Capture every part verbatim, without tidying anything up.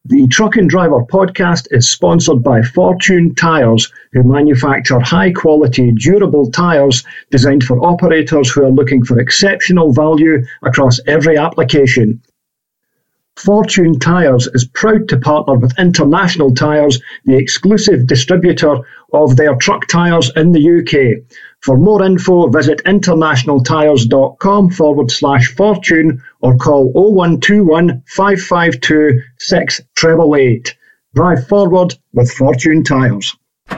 The Truck and Driver podcast is sponsored by Fortune Tyres, who manufacture high-quality, durable tyres designed for operators who are looking for exceptional value across every application. Fortune Tyres is proud to partner with International Tyres, the exclusive distributor of their truck tyres in the U K. For more info, visit internationaltyres.com forward slash fortune or call oh one two one, five five two, six eight eight eight. Drive forward with Fortune Tyres.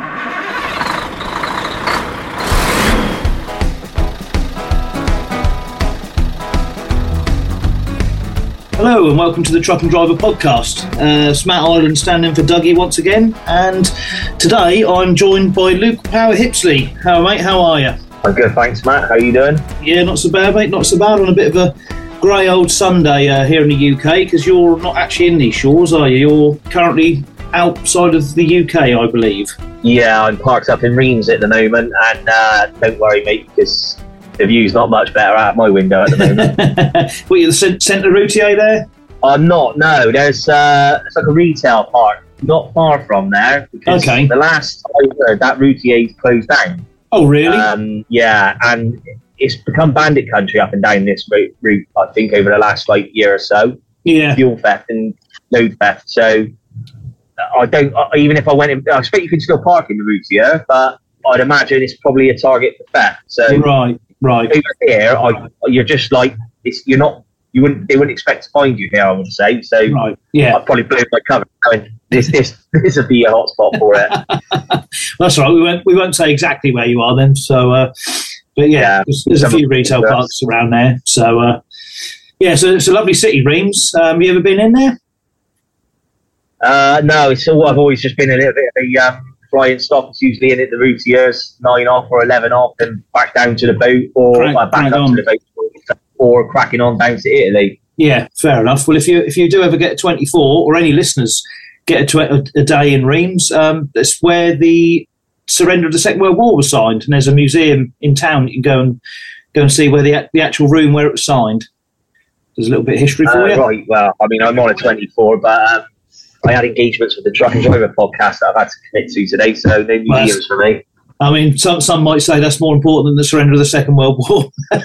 Hello and welcome to the Truck and Driver podcast. Uh, it's Matt Ireland standing for Dougie once again, and today I'm joined by Luke Power Hipsley. How mate? How are you? I'm good, thanks, Matt. How are you doing? Yeah, not so bad, mate. Not so bad. On a bit of a grey old Sunday uh, here in the U K, because you're not actually in these shores, are you? You're currently outside of the U K, I believe. Yeah, I'm parked up in Reims at the moment, and uh, don't worry, mate, because the view's not much better out my window at the moment. What, you're the centre routier there? I'm not, no. There's uh, it's like a retail park not far from there. Because okay. The last I heard, that routier's closed down. Oh, really? Um, yeah, and it's become bandit country up and down this route, route, I think, over the last like year or so. Yeah. Fuel theft and load theft. So I don't, even if I went in, I expect you can still park in the routier, but I'd imagine it's probably a target for theft. So right. Right. Over here, I, you're just like, it's, you're not, you wouldn't, they wouldn't expect to find you here, I would say. So right. Yeah. I'd probably blow my cover. I mean, this, this, this would be a hot spot for it. That's right. We won't, we won't say exactly where you are then. So, uh, but yeah, yeah there's, there's a few retail yes. parks around there. So, uh, yeah, so it's a lovely city, Reims. Um, you ever been in there? Uh, no, it's all, I've always just been a little bit of a, um, flying stock. It's usually in at the routiers, nine off or eleven off, and back down to the boat, or Crack, uh, back up on. to the boat, or cracking on down to Italy. Yeah, fair enough. Well, if you if you do ever get a twenty-four, or any listeners get a, tw- a day in Reims, um, that's where the surrender of the Second World War was signed, and there's a museum in town. You can go and go and see where the the actual room where it was signed. There's a little bit of history for uh, you. Right. Well, I mean, I'm on a twenty-four, but. Um, I had engagements with the Truck and Driver podcast that I've had to commit to today, so no museums for me. I mean, some some might say that's more important than the surrender of the Second World War.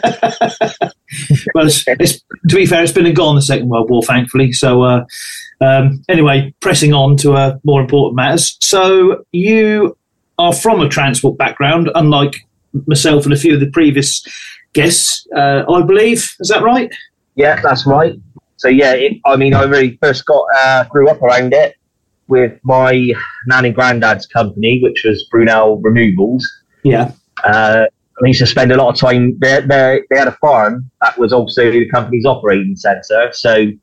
Well, it's, it's, to be fair, it's been and gone, the Second World War, thankfully. So, uh, um, anyway, pressing on to uh, more important matters. So, you are from a transport background, unlike myself and a few of the previous guests, uh, I believe. Is that right? Yeah, that's right. So yeah, it, I mean, I really first got uh, grew up around it with my nan and granddad's company, which was Brunel Removals. Yeah. Uh, I used to spend a lot of time there. They, they had a farm that was also the company's operating centre. So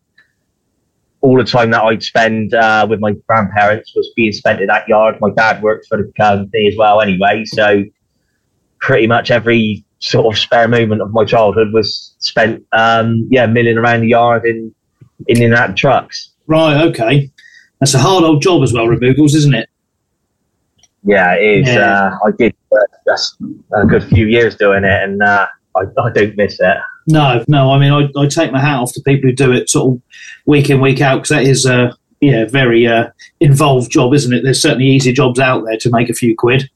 all the time that I'd spend uh, with my grandparents was being spent in that yard. My dad worked for the company as well anyway. So pretty much every sort of spare moment of my childhood was spent, um, yeah, milling around the yard in, in and out of trucks. Right, okay. That's a hard old job as well, removals, isn't it? Yeah, it is. Yeah. Uh, I did uh, just a good few years doing it, and uh, I, I don't miss it. No, no. I mean, I, I take my hat off to people who do it sort of week in, week out, because that is a yeah, very uh, involved job, isn't it? There's certainly easy jobs out there to make a few quid.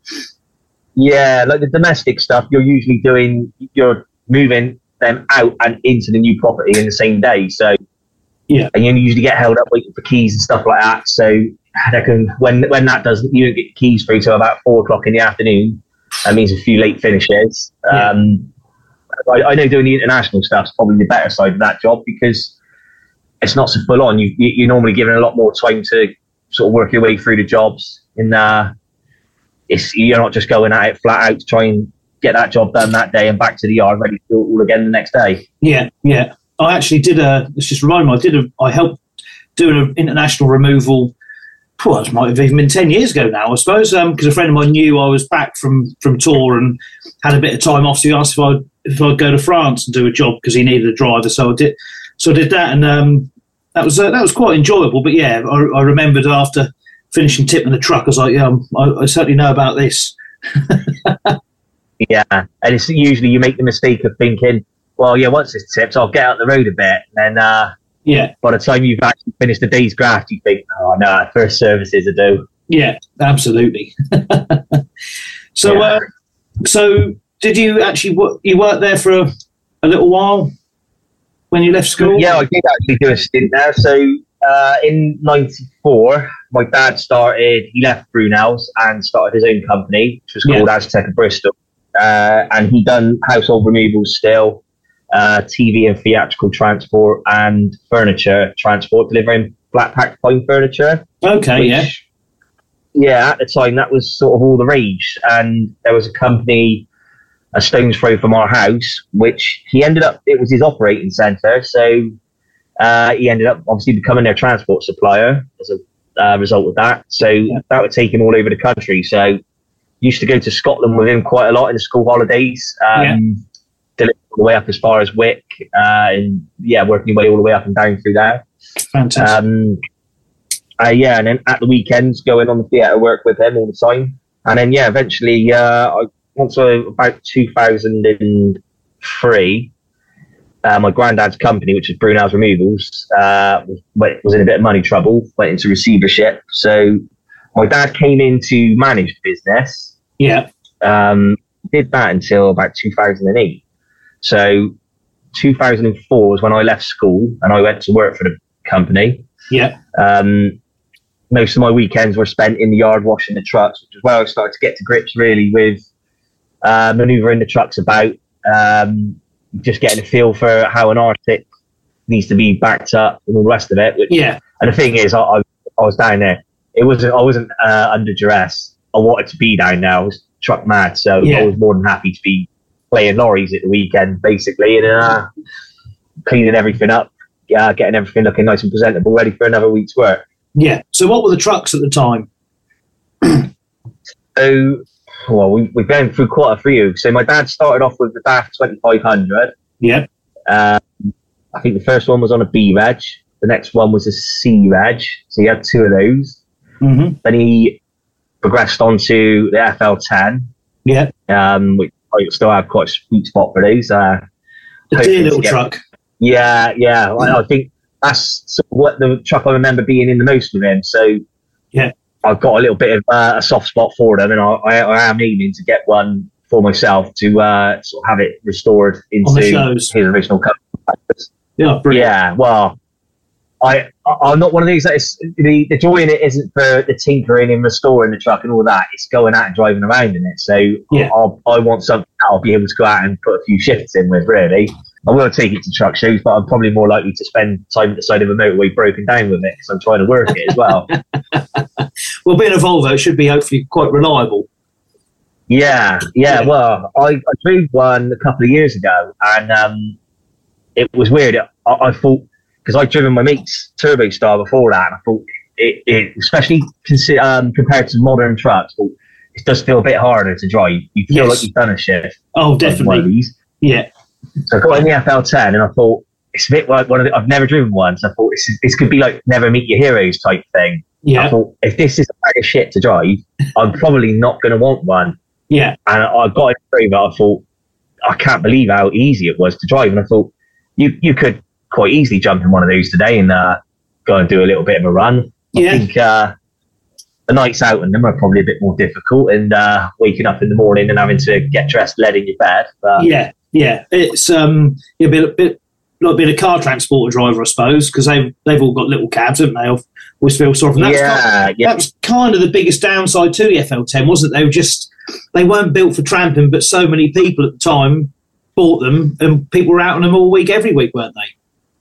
Yeah, like the domestic stuff, you're usually doing, you're moving them out and into the new property in the same day. So, yeah, and you usually get held up waiting for keys and stuff like that. So, I reckon when when that doesn't, you don't get keys through till about four o'clock in the afternoon. That means a few late finishes. Yeah. Um, I, I know doing the international stuff is probably the better side of that job because it's not so full on. You, you you're normally given a lot more time to sort of work your way through the jobs. In uh, it's you're not just going at it flat out to try and get that job done that day and back to the yard ready to do it all again the next day. Yeah, yeah. I actually did a. Let's just remind me. I did a. I helped do an international removal. Well, it might have even been ten years ago now, I suppose, because um, a friend of mine knew I was back from, from tour and had a bit of time off, so he asked if I'd, if I'd go to France and do a job because he needed a driver. So I did, so I did that, and um, that was uh, that was quite enjoyable. But yeah, I, I remembered after finishing tipping the truck, I was like, yeah, I'm, I, I certainly know about this. Yeah, and it's usually you make the mistake of thinking, well, yeah, once it's tipped, I'll get out the road a bit, and then. Uh, Yeah. By the time you've actually finished the day's graft, you think, Oh no, first services I do. Yeah, absolutely. so, Yeah. uh, so did you actually wo- you worked there for a, a little while when you left school? Yeah, I did actually do a stint there. So uh, in ninety-four, my dad started, he left Brunel's and started his own company, which was called Yeah. Aztec of Bristol. Uh, and he done household removals still, uh, T V and theatrical transport and furniture transport, delivering flat pack fine furniture. Okay, which, yeah. Yeah, at the time that was sort of all the rage. And there was a company a stone's throw from our house, which he ended up, it was his operating centre. So uh, he ended up obviously becoming their transport supplier as a uh, result of that. So Yeah. that would take him all over the country. So used to go to Scotland with him quite a lot in the school holidays. Um, Yeah. Delivered all the way up as far as Wick, uh, and yeah, working your way all the way up and down through there. Fantastic. Um, uh, yeah, and then at the weekends, going on the theatre work with him all the time. And then, yeah, eventually, uh, I, once I, about two thousand three, uh, my granddad's company, which was Brunel's Removals, uh, was, was in a bit of money trouble, went into receivership. So my dad came in to manage the business. yeah. Um, did that until about two thousand eight. So two thousand four was when I left school and I went to work for the company. Yeah. Um, most of my weekends were spent in the yard washing the trucks, which is where I started to get to grips really with uh, manoeuvring the trucks about, um, just getting a feel for how an Arctic needs to be backed up and all the rest of it. Which, Yeah. and the thing is, I, I, I was down there. It wasn't. I wasn't uh, under duress. I wanted to be down there. I was truck mad, so Yeah. I was more than happy to be playing lorries at the weekend, basically, and uh, cleaning everything up, uh, getting everything looking nice and presentable, ready for another week's work. Yeah. So what were the trucks at the time? So, well, we, we've been through quite a few. So my dad started off with the D A F twenty-five hundred. Yeah. Um, I think the first one was on a B reg. The next one was a C reg. So he had two of those. Mm-hmm. Then he progressed on to the F L ten, Yeah. um, which I still have quite a sweet spot for those. Uh, The hoping dear to little get- truck. Yeah, yeah. I, I think that's sort of what the truck I remember being in the most with him. So Yeah. I've got a little bit of uh, a soft spot for them, and I, I, I am aiming to get one for myself to uh, sort of have it restored On the into shows. his original colour. Yeah. Brilliant. Yeah, well, I, I- I'm not one of these that is, the, the joy in it isn't for the tinkering and restoring the truck and all that. It's going out and driving around in it. So Yeah. I'll, I want something that I'll be able to go out and put a few shifts in with, really. I will take it to truck shows, but I'm probably more likely to spend time at the side of a motorway broken down with it because I'm trying to work it as well. Well, being a Volvo, it should be hopefully quite reliable. Yeah, yeah. Yeah. Well, I, I drove one a couple of years ago, and um, it was weird. I, I thought because I'd driven my mate's Turbo Star before that, and I thought it, it especially consi- um, compared to modern trucks, I thought it does feel a bit harder to drive. You feel Yes. like you've done a shift. Oh, on one of definitely. these. Yeah. So I got in the F L ten, and I thought it's a bit like one of the, I've never driven one, so I thought this, is, this could be like Never Meet Your Heroes type thing. I Yeah. thought if this is a bag of shit to drive, I'm probably not going to want one. Yeah. And I got it over. I thought, I can't believe how easy it was to drive. And I thought, you you could quite easily jump in one of those today and uh, go and do a little bit of a run. Yeah. I think uh, the nights out in them are probably a bit more difficult, and uh, waking up in the morning and having to get dressed, led in your bed. But Yeah. Yeah. It's um a bit, a bit like being a car transporter driver, I suppose, because they've they've all got little cabs, haven't they? I always feel sorry for them. That's yeah, kind, yeah, That was kind of the biggest downside to the F L ten, wasn't it? They were just they weren't built for tramping, but so many people at the time bought them, and people were out on them all week, every week, weren't they?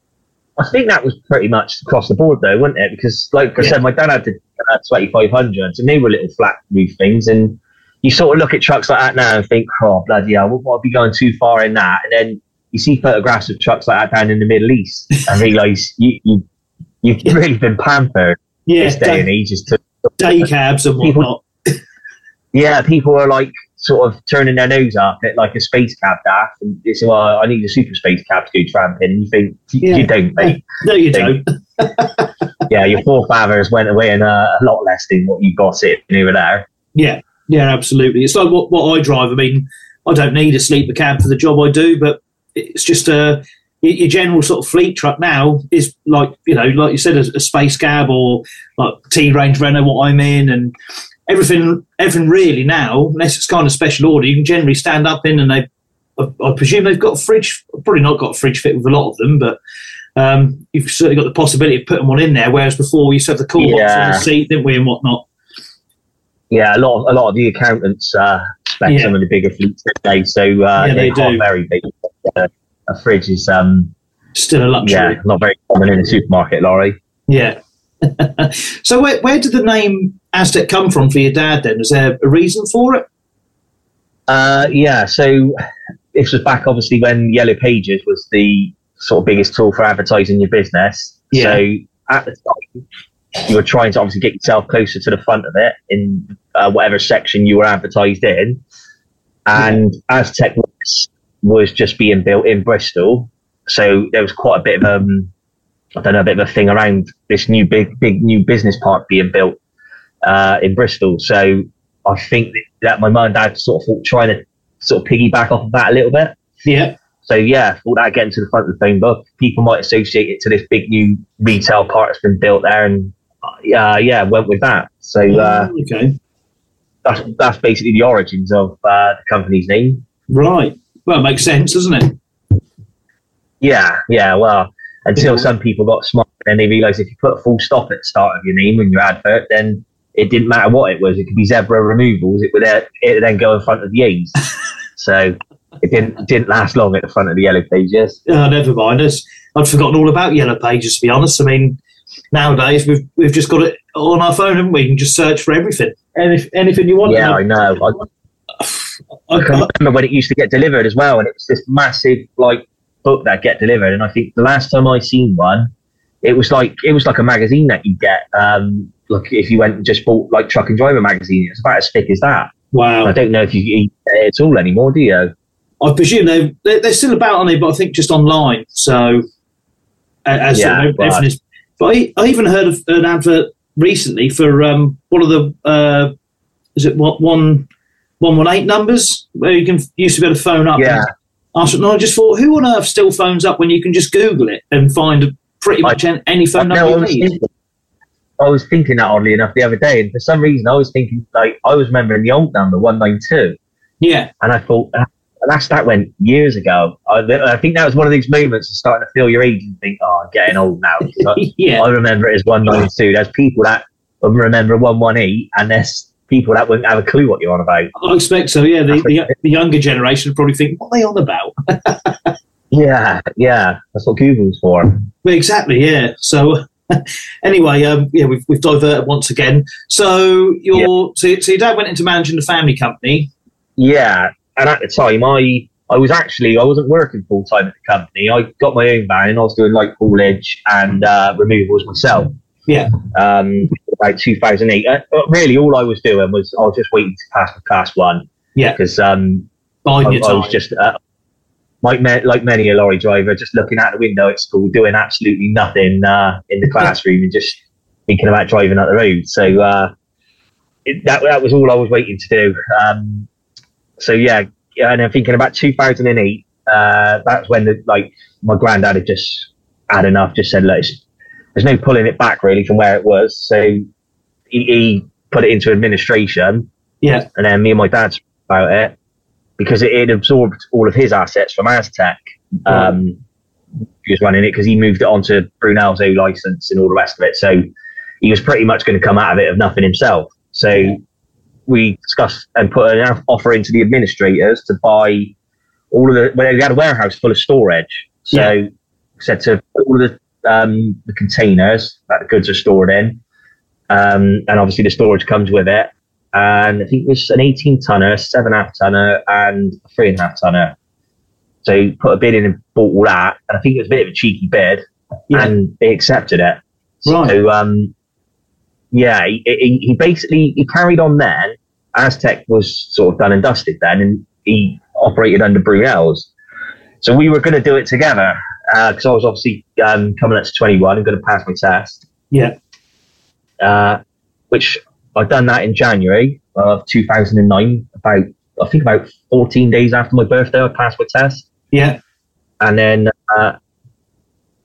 I think that was pretty much across the board, though, wasn't it? Because, like I Yeah. said, my dad had the uh, twenty-five hundreds, and they were little flat roof things. And you sort of look at trucks like that now and think, oh, bloody hell, what would be going too far in that? And then you see photographs of trucks like that down in the Middle East and realise you, you, you've really been pampered Yeah. this day Day, and age. Just to, day cabs and People- whatnot. yeah, people are like sort of turning their nose up at like a space cab daft, and they say, well, I need a super space cab to go tramping. And you think, Yeah. you don't, mate. No, you They- don't. Yeah, your forefathers went away and uh, a lot less than what you've got sitting over there. Yeah, yeah, absolutely. It's like what, what I drive. I mean, I don't need a sleeper cab for the job I do, but it's just uh, your, your general sort of fleet truck now is like, you know, like you said, a, a Space Cab or like T-Range Renault, what I'm in, and everything, everything really now, unless it's kind of special order, you can generally stand up in, and they, I, I presume they've got a fridge, probably not got a fridge fit with a lot of them, but um, you've certainly got the possibility of putting one in there, whereas before we used to have the cool box Yeah. on the seat, didn't we, and whatnot. Yeah, a lot of, a lot of the accountants uh, spec Yeah. some of the bigger fleets today, so uh, Yeah, they are do. very big. Uh, a fridge is um, Still a luxury. yeah, not very common in a supermarket lorry. Yeah. So where, where did the name Aztec come from for your dad then? Was there a reason for it? Uh, yeah, so this was back obviously when Yellow Pages was the sort of biggest tool for advertising your business. Yeah. So at the time, you were trying to obviously get yourself closer to the front of it in uh, whatever section you were advertised in. And yeah. Aztec was, was just being built in Bristol. So there was quite a bit of, um, I don't know, a bit of a thing around this new big, big new business park being built uh, in Bristol. So I think that my mum and dad sort of thought, trying to sort of piggyback off of that a little bit. Yeah. So yeah, thought that getting to the front of the phone book, people might associate it to this big new retail park that's been built there, and uh, yeah, went with that. So uh, oh, okay, that's that's basically the origins of uh, the company's name. Right. Well, it makes sense, doesn't it? Yeah, yeah. Well, until some people got smart and they realised if you put a full stop at the start of your name in your advert, then it didn't matter what it was. It could be Zebra Removals. It would uh, it would then go in front of the A's. So it didn't didn't last long at the front of the Yellow Pages. Oh, never mind. It's, I'd forgotten all about Yellow Pages, to be honest. I mean, nowadays we've we've just got it on our phone, haven't we? You can just search for everything, Any, anything you want. Yeah, I know. I, I, I can remember when it used to get delivered as well, and it was this massive like book that get delivered. And I think the last time I seen one, it was like it was like a magazine that you get. Um, like if you went and just bought like Truck and Driver magazine, it's about as thick as that. Wow. I don't know if you eat it at all anymore, do you? I presume they're, they're, they're still about on it, but I think just online. So, as yeah, sort of right. everything is. But I, I even heard of an advert recently for um, one of the, uh, is it what, one, one one eight numbers, where you can used to be able to phone up. Yeah. And, no, I just thought, who on earth still phones up when you can just Google it and find pretty much I, any phone number no, you need? Thinking, I was thinking that oddly enough the other day, and for some reason I was thinking, like, I was remembering the old number, one nine two. Yeah. And I thought, that's that went years ago. I, I think that was one of these moments of starting to feel your age and think, oh, I'm getting old now. Yeah. I remember it as one nine two. There's people that remember one one eight, and there's people that wouldn't have a clue what you're on about. I expect so, yeah. The, the, the younger generation would probably think, what are they on about? yeah, yeah. That's what Google's for. Well, exactly, yeah. So, anyway, um, yeah, we've, we've diverted once again. So, your yeah. so, so your dad went into managing the family company. Yeah. And at the time, I, I was actually, I wasn't working full time at the company. I got my own van and I was doing like haulage and uh, removals myself. Yeah. Um, about two thousand eight. Uh, really, all I was doing was I was just waiting to pass the class one. Yeah. Because um, I, I was just, uh, like, me, like many a lorry driver, just looking out the window at school, doing absolutely nothing uh, in the classroom and just thinking about driving up the road. So uh, it, that, that was all I was waiting to do. Um, So yeah, and I'm thinking about two thousand eight. Uh, that's when the, like my granddad had just had enough. Just said, "Look, there's no pulling it back really from where it was." So he, he put it into administration. Yeah, and then me and my dad spoke about it because it, it absorbed all of his assets from Aztec. Um, yeah. He was running it because he moved it onto Brunel's O license and all the rest of it. So he was pretty much going to come out of it of nothing himself. So. Yeah. We discussed and put an offer into the administrators to buy all of the. Well, they had a warehouse full of storage, so yeah. said to put all of the, um, the containers that the goods are stored in, um, and obviously the storage comes with it. And I think it was an eighteen tonner, seven and a half tonner, and a three and a half tonner. So he put a bid in and bought all that, and I think it was a bit of a cheeky bid, yeah. and they accepted it. Right. So, um, yeah, he, he, he basically he carried on then. Aztec was sort of done and dusted then, and he operated under Brunel's. So we were going to do it together because uh, I was obviously um, coming up to twenty-one and going to pass my test. Yeah. Uh, which I'd done that in January of two thousand nine. About I think about fourteen days after my birthday, I passed my test. Yeah. And then uh,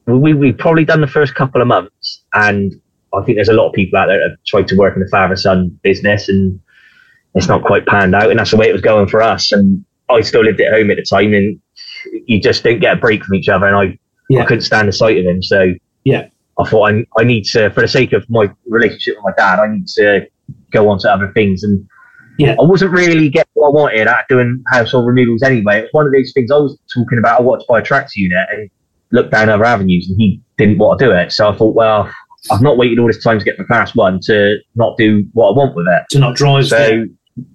we we've probably done the first couple of months, and I think there's a lot of people out there that have tried to work in the father-son business, and it's not quite panned out, and that's the way it was going for us. And I still lived at home at the time, and you just don't get a break from each other, and I, yeah. I couldn't stand the sight of him. So yeah, I thought I, I need to, for the sake of my relationship with my dad, I need to go on to other things. And yeah, I wasn't really getting what I wanted at doing household removals anyway. It was one of those things I was talking about. I wanted to buy a tractor unit and look down other avenues, and he didn't want to do it. So I thought, well, I've not waited all this time to get my class one to not do what I want with it. To not drive. So, there.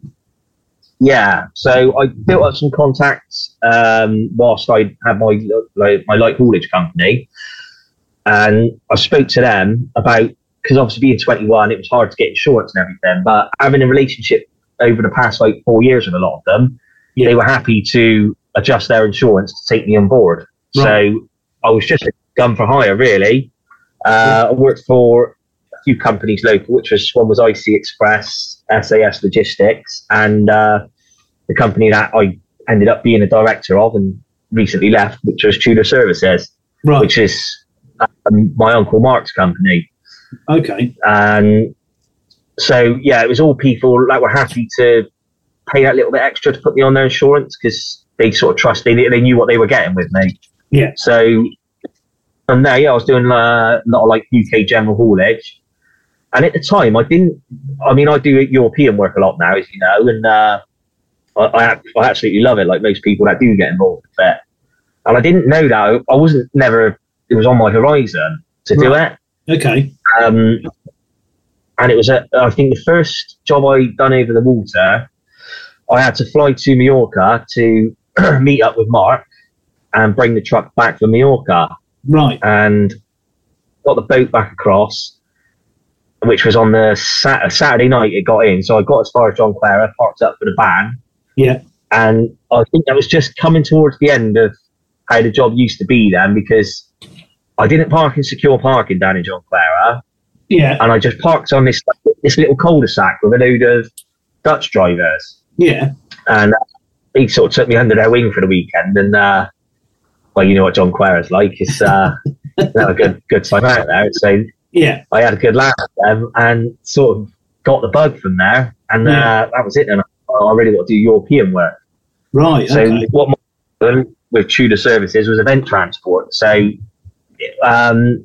yeah. So I built up some contacts um, whilst I had my, like, my light haulage company. And I spoke to them about, because obviously being twenty-one, it was hard to get insurance and everything. But having a relationship over the past like four years with a lot of them, yeah. they were happy to adjust their insurance to take me on board. Right. So I was just a gun for hire, really. Uh, I worked for a few companies local, which was one was I C Express, S A S Logistics, and uh, the company that I ended up being a director of and recently left, which was Tudor Services, right. which is um, my Uncle Mark's company. Okay. And so, yeah, it was all people that were happy to pay that little bit extra to put me on their insurance because they sort of trust, they, they knew what they were getting with me. Yeah. So from there, yeah, I was doing uh, a lot of like U K general haulage. And at the time, I didn't, I mean, I do European work a lot now, as you know, and uh, I, I, I absolutely love it, like most people that do get involved with it. And I didn't know that. I wasn't never, it was on my horizon to do right. it. Okay. Um, and it was, a, I think, the first job I'd done over the water. I had to fly to Mallorca to meet up with Mark and bring the truck back from Mallorca. Right. And got the boat back across, which was on the sat- Saturday night it got in. So I got as far as John Clara, parked up for the van. Yeah. And I think that was just coming towards the end of how the job used to be then, because I didn't park in secure parking down in John Clara. Yeah. And I just parked on this this little cul-de-sac with a load of Dutch drivers. Yeah. And they sort of took me under their wing for the weekend. And, uh, well, you know what John Clara's like. It's uh, a good good time out there. So yeah, I had a good laugh with them and sort of got the bug from there. And yeah. uh, that was it. And I, I really want to do European work. Right. So okay. what my with Tudor Services was event transport. So um,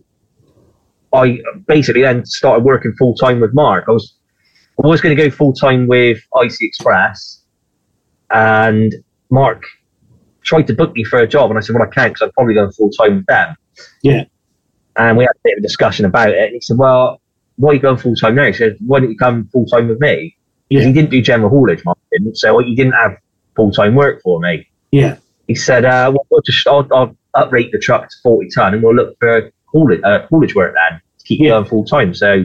I basically then started working full time with Mark. I was I was going to go full time with I C Express, and Mark tried to book me for a job, and I said, well, I can't because I'm probably going full time with them. Yeah. And we had a bit of a discussion about it. And he said, well, why are you going full time now? He said, why don't you come full time with me? Because yeah. he didn't do general haulage, Mark didn't, so he didn't have full time work for me. Yeah. He said, uh, well, we'll just, I'll, I'll uprate the truck to forty ton and we'll look for haulage, uh, haulage work then to keep yeah. going full time. So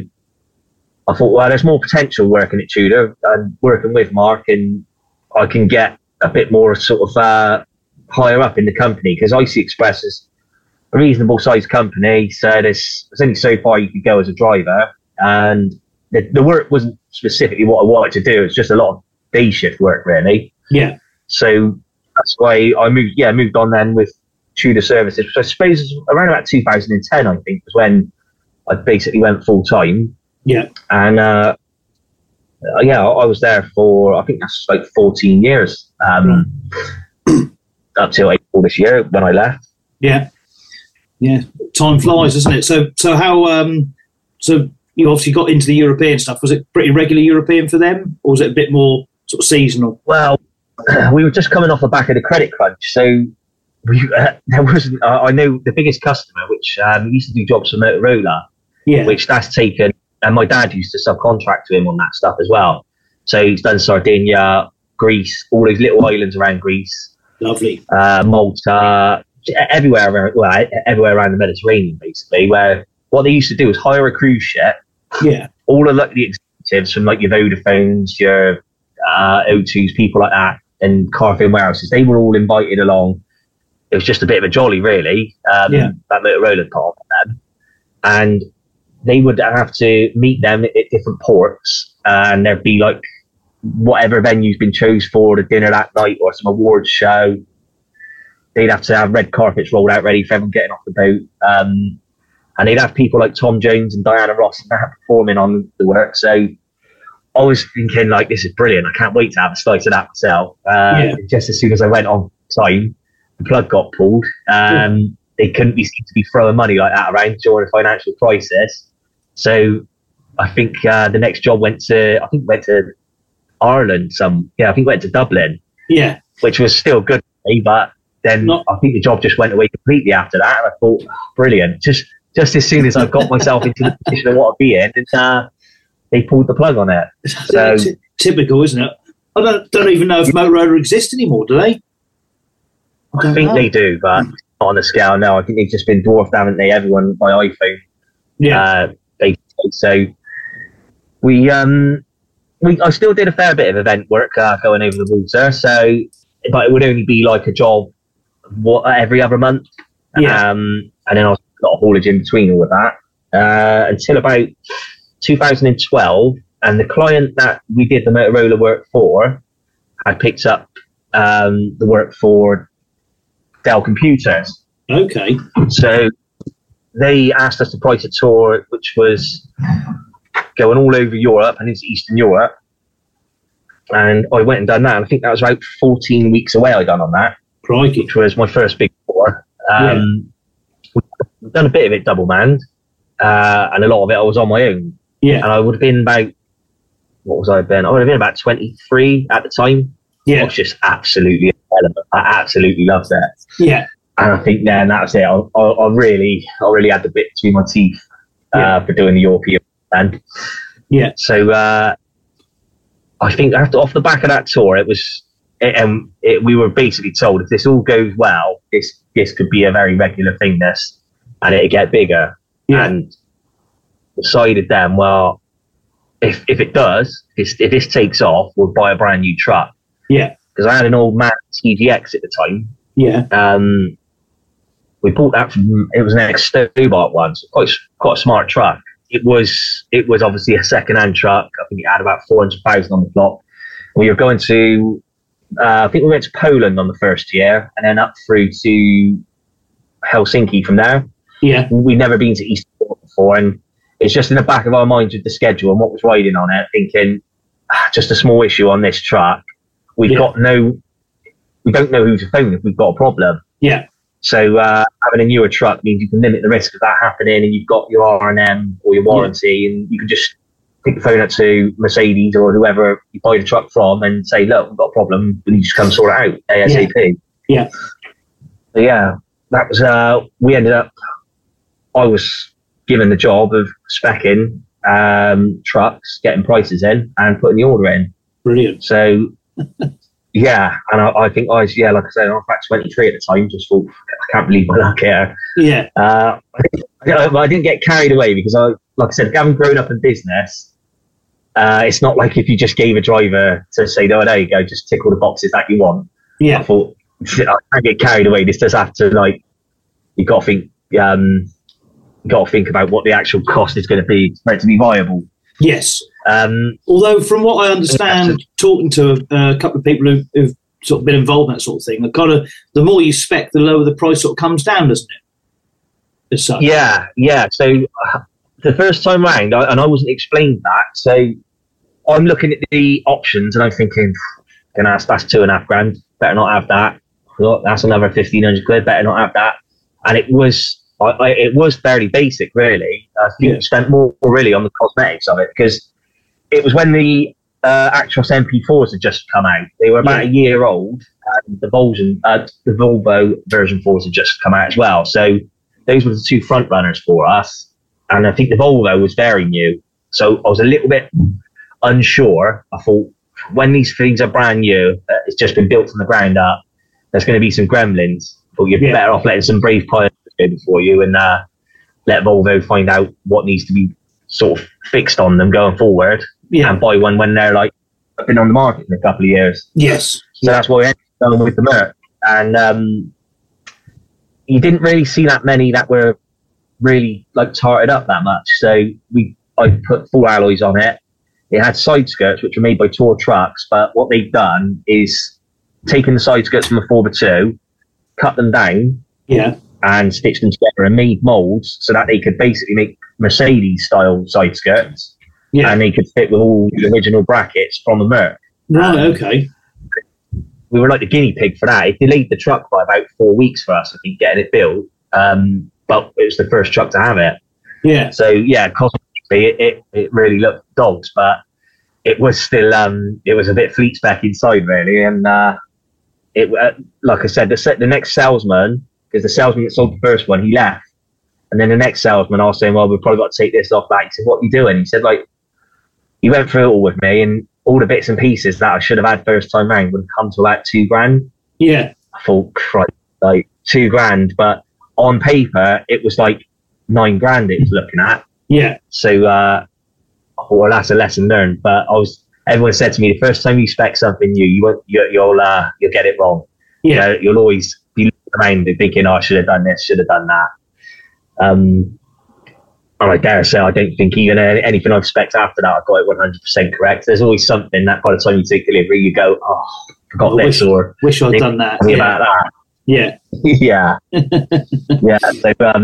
I thought, well, there's more potential working at Tudor and working with Mark, and I can get a bit more sort of uh, higher up in the company, because I C Express is a reasonable sized company. So there's, there's only so far you could go as a driver, and the, the work wasn't specifically what I wanted to do. It's just a lot of day shift work, really. Yeah. So that's why I moved. Yeah, moved on then with Tudor Services, which I suppose is around about two thousand ten. I think was when I basically went full time. Yeah. And uh, yeah, I was there for I think that's like fourteen years, um, right. up till April this year when I left. Yeah. Yeah. Time flies, doesn't it? So so how um so you obviously got into the European stuff. Was it pretty regular European for them, or was it a bit more sort of seasonal? Well, we were just coming off the back of the credit crunch, so we, uh, there wasn't. Uh, I know the biggest customer, which um, used to do jobs for Motorola, yeah, which that's taken, and my dad used to subcontract to him on that stuff as well. So he's done Sardinia, Greece, all those little islands around Greece, lovely, uh, Malta, everywhere around, well, everywhere around the Mediterranean, basically. Where what they used to do was hire a cruise ship, yeah, all of like the executives from like your Vodafones, your uh, O twos, people like that, and Carphone warehouses, they were all invited along. It was just a bit of a jolly, really, um, yeah. that Motorola part of them. And they would have to meet them at, at different ports, and there'd be like whatever venue's been chose for the dinner that night or some awards show. they'd have to have red carpets rolled out ready for everyone getting off the boat. Um, and they'd have people like Tom Jones and Diana Ross and that performing on the work. So I was thinking, like, this is brilliant. I can't wait to have a slice of that myself. Uh, yeah. Just as soon as I went on time, the plug got pulled. Um, yeah. They couldn't be seen to be throwing money like that around during a financial crisis. So I think uh, the next job went to, I think went to Ireland. Some, yeah, I think went to Dublin. Yeah, which was still good for me, but then Not- I think the job just went away completely after that. And I thought, oh, brilliant. Just just as soon as I got myself into the position I want to be in, and uh, they pulled the plug on it. So T- typical, isn't it? I don't, don't even know if Motorola exists anymore, do they? I, I think know. they do, but not on the scale. No, I think they've just been dwarfed, haven't they? Everyone by iPhone. Yeah. Uh, they, so we, um, we, I still did a fair bit of event work uh, going over the water. So, but it would only be like a job what every other month. Yeah. Um, and then I was a lot of haulage in between all of that uh, until about two thousand twelve. And the client that we did the Motorola work for had picked up um, the work for Dell Computers. Okay. So they asked us to price a tour, which was going all over Europe and into Eastern Europe. And I went and done that. And I think that was about fourteen weeks away I done on that. Crikey. Which was my first big tour. Um, yeah. We've done a bit of it double manned. Uh, and a lot of it I was on my own. Yeah. And I would have been about, what was I been? I would have been about twenty-three at the time. Yeah. I was just absolutely, I absolutely loved that. Yeah. And I think then that was it. I, I, I really, I really had the bit between my teeth uh, yeah. for doing the European band. Yeah. So uh, I think after off the back of that tour, it was, it, um, it, we were basically told if this all goes well, this this could be a very regular thing. This, and it'd get bigger. Yeah. And decided then, well, if if it does, if, if this takes off, we'll buy a brand new truck. Yeah. Because I had an old Mac T G X at the time. Yeah. Um, we bought that from, it was an ex-Stobart one, so quite, quite a smart truck. It was, it was obviously a second-hand truck. I think it had about four hundred thousand on the clock. We were going to, uh, I think we went to Poland on the first year, and then up through to Helsinki from there. Yeah. We'd never been to Eastern Europe before, and it's just in the back of our minds with the schedule and what was riding on it, thinking, ah, just a small issue on this truck. We've yeah. got no, we don't know who to phone if we've got a problem. Yeah. So uh, having a newer truck means you can limit the risk of that happening, and you've got your R and M or your warranty, yeah. and you can just pick the phone up to Mercedes or whoever you buy the truck from and say, look, we've got a problem, and you just come sort it out ASAP. Yeah. So yeah, that was, uh, we ended up, I was given the job of speccing um, trucks, getting prices in, and putting the order in. Brilliant. So, yeah, and I, I think I was, yeah, like I said, I was about twenty-three at the time, just thought, I can't believe my luck here. Yeah. Uh, I, didn't, I didn't get carried away because, I, like I said, having grown up in business, uh, it's not like if you just gave a driver to say, oh, there you go, just tick all the boxes that you want. Yeah. I thought, I can't get carried away. This does have to, like, you've got to think, um, got to think about what the actual cost is going to be for it to be viable. Yes. Um, Although, from what I understand, talking to a, a couple of people who, who've sort of been involved in that sort of thing, the kind of the more you spec, the lower the price sort of comes down, doesn't it? As such. Yeah, yeah. So uh, the first time round, I, and I wasn't explained that. So I'm looking at the options and I'm thinking, that's, that's two and a half grand. Better not have that. Look, that's another fifteen hundred quid. Better not have that. And it was, I, I, it was fairly basic, really. I think yeah. we spent more really on the cosmetics of it because it was when the uh, Actros M P fours had just come out. They were about yeah. a year old. And the Volvo, uh, the Volvo version fours had just come out as well. So those were the two front runners for us. And I think the Volvo was very new. So I was a little bit unsure. I thought, when these things are brand new, uh, it's just been built from the ground up, there's going to be some gremlins. But you're yeah. better off letting some brave pilots go before you and uh, let Volvo find out what needs to be sort of fixed on them going forward. Yeah. And buy one when they're like been on the market for a couple of years. Yes. So yeah. that's what we ended up going with the Merc. And um, you didn't really see that many that were really like tarted up that much. So we I put full alloys on it. It had side skirts which were made by Tour Trucks, but what they've done is taken the side skirts from the four by two, cut them down, yeah, and stitched them together and made molds so that they could basically make Mercedes style side skirts, yeah. and they could fit with all the original brackets from the Merc. Right, um, okay. We were like the guinea pig for that. It delayed the truck by about four weeks for us, I think, getting it built. Um, but it was the first truck to have it. Yeah. So yeah, cosmetically, it, it, it really looked dogs, but it was still um, it was a bit fleet spec inside really, and uh, it uh, like I said, the the next salesman, because the salesman that sold the first one, he left, and then the next salesman, I was saying, well, we've probably got to take this off that. He said, what are you doing? He said, like, he went through it all with me, and all the bits and pieces that I should have had first time round would have come to about two grand. Yeah. I thought, Christ, like two grand, but on paper it was like nine grand it was looking at. Yeah. So uh, I thought, well, that's a lesson learned. But I was, everyone said to me, the first time you spec something new, you won't, you, you'll uh, you'll get it wrong. Yeah. You know, you'll always be looking around and thinking, oh, I should have done this, should have done that. Um, and I dare say, I don't think even anything I've spec'd after that, I got it one hundred percent correct. There's always something that by the time you take delivery, you go, oh, I forgot I this, wish, or wish I'd done that. Yeah. Yeah. About that. Yeah. yeah. yeah. So um,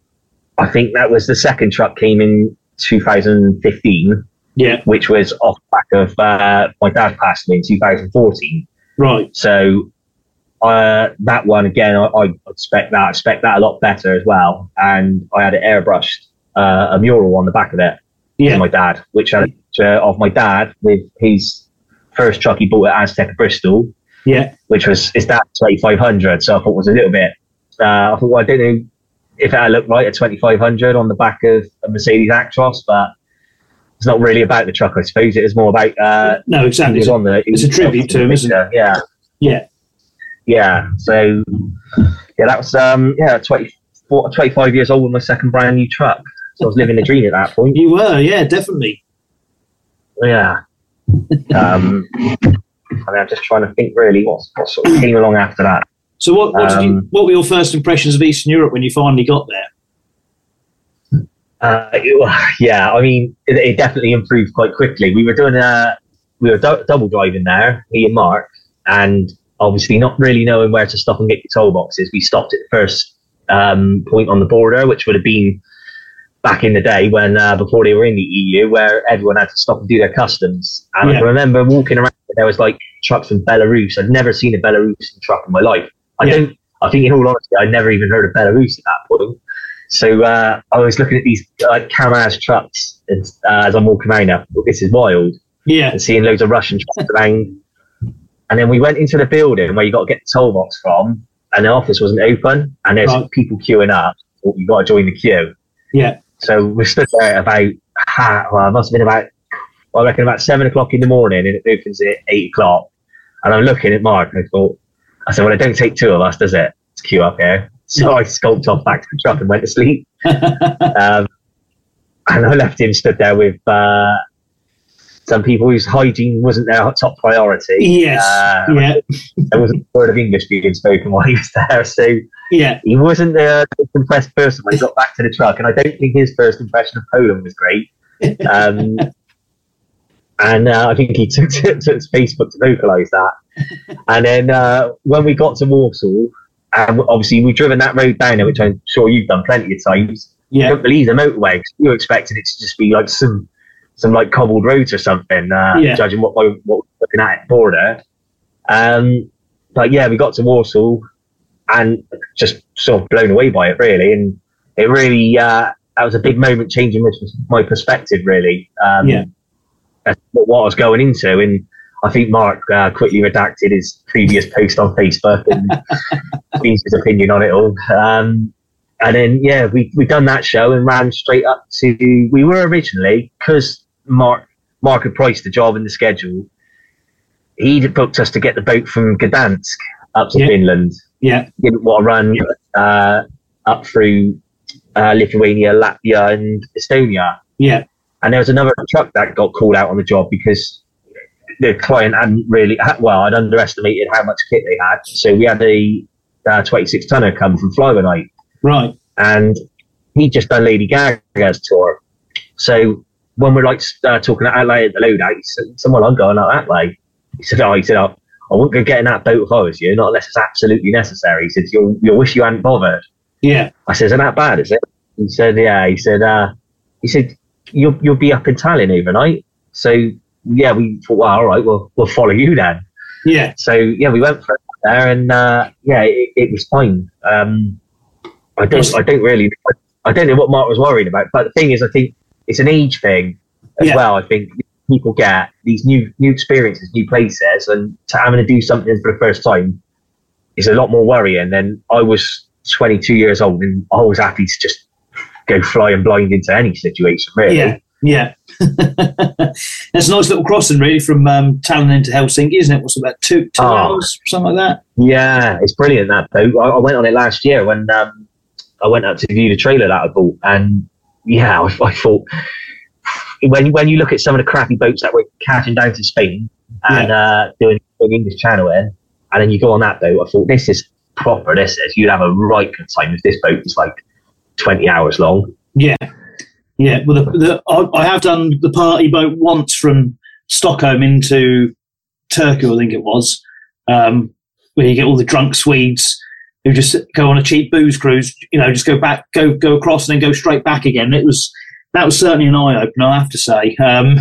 I think that was the second truck came in two thousand fifteen. Yeah. Which was off the back of uh, my dad passed me in two thousand fourteen. Right. So uh, that one again, I, I expect that. I expect that a lot better as well. And I had it airbrushed, uh, a mural on the back of it. Yeah. For my dad, which had a picture of my dad with his first truck he bought at Aztec Bristol. Yeah. Which was his dad's twenty-five hundred. So I thought it was a little bit. Uh, I thought, well, I don't know if it looked right at twenty-five hundred on the back of a Mercedes Actros, but it's not really about the truck, I suppose. It was more about. Uh, no, exactly. It was on the, it it's was a tribute to him, isn't it? Yeah. Yeah. Yeah. So, yeah, that was, um, yeah, twenty-four, twenty-five years old with my second brand new truck. So I was living the dream at that point. You were, yeah, definitely. Yeah. um, I mean, I'm just trying to think really what, what sort of came along after that. So, what what, did you, Um, what were your first impressions of Eastern Europe when you finally got there? Uh, it- yeah, I mean, it, it definitely improved quite quickly. We were doing a, we were du- double driving there, me and Mark, and obviously not really knowing where to stop and get your toll boxes. We stopped at the first um, point on the border, which would have been back in the day when, uh, before they were in the E U, where everyone had to stop and do their customs. And Yeah. I can remember walking around, there was like trucks from Belarus. I'd never seen a Belarusian truck in my life. I Yeah. don't, I think in all honesty, I'd never even heard of Belarus at that point. So uh, I was looking at these like Kamaz trucks as, uh, as I'm walking around. Now, this is wild. Yeah. And seeing loads of Russian trucks around. And then we went into the building where you got to get the toll box from, and the office wasn't open, and there's Right. people queuing up. Well, you got to join the queue. Yeah. So we stood there at about, ha, well, it must have been about, well, I reckon about seven o'clock in the morning, and it opens at eight o'clock. And I'm looking at Mark, and I thought, I said, well, it don't take two of us, does it? To queue up here. So I skulked off back to the truck and went to sleep. um, and I left him stood there with uh, some people whose hygiene wasn't their top priority. Yes. Uh, yeah. There wasn't a word of English being spoken while he was there. So Yeah. he wasn't the most impressed person when he got back to the truck. And I don't think his first impression of Poland was great. Um, and uh, I think he took to, took to Facebook to vocalise that. And then uh, when we got to Warsaw, and obviously we've driven that road down there, which I'm sure you've done plenty of times. I Yeah. don't believe the motorway. 'Cause you were expecting it to just be like some some like cobbled roads or something, uh, Yeah. judging what, what we're looking at at the border. Um, but yeah, we got to Warsaw and just sort of blown away by it, really. And it really, uh, that was a big moment changing my perspective, really. Um, Yeah. as what I was going into. And I think Mark uh, quickly redacted his previous post on Facebook and changed his opinion on it all. Um, and then, yeah, we we done that show and ran straight up to, we were originally, because Mark, Mark had priced the job and the schedule, he'd booked us to get the boat from Gdansk up to Yeah. Finland. Yeah. Didn't want to run uh, up through uh, Lithuania, Latvia and Estonia. Yeah. And there was another truck that got called out on the job because the client hadn't really, well, I'd underestimated how much kit they had. So we had a uh, twenty-six tonner come from Flywanite, Right. and he just done Lady Gaga's tour. So when we're like uh, talking out loud at the loadout, he said, someone, I'm going out that way. He said, oh, he said, oh, I wouldn't go getting that boat if I was you, not unless it's absolutely necessary. He said, you'll, you'll wish you hadn't bothered. Yeah. I said, isn't that bad, is it? He said, yeah. He said, uh, he said, you'll, you'll be up in Tallinn overnight. So, yeah, we thought, well, all right, we'll, we'll follow you then. Yeah. So, yeah, we went for it there, and, uh, yeah, it, it was fine. Um, I don't, I don't really, I don't know what Mark was worried about, but the thing is, I think it's an age thing as yeah. well. I think people get these new new experiences, new places, and to having to do something for the first time is a lot more worrying than I was twenty-two years old, and I was happy to just go flying blind into any situation, really. Yeah, yeah. It's a nice little crossing, really, from um, Tallinn into Helsinki, isn't it? What's it, about two two oh. hours, something like that? Yeah, it's brilliant, that boat. I, I went on it last year when um, I went out to view the trailer that I bought, and yeah, I, I thought, when when you look at some of the crappy boats that were catching down to Spain and yeah. uh, doing, doing English Channel in, and then you go on that boat, I thought, this is proper, this is. You'd have a right good time if this boat was like twenty hours long. Yeah. Yeah. Well, the, the, I, I have done the party boat once from Stockholm into Turku, I think it was, um, where you get all the drunk Swedes who just go on a cheap booze cruise, you know, just go back, go go across and then go straight back again. It was That was certainly an eye-opener, I have to say. Um,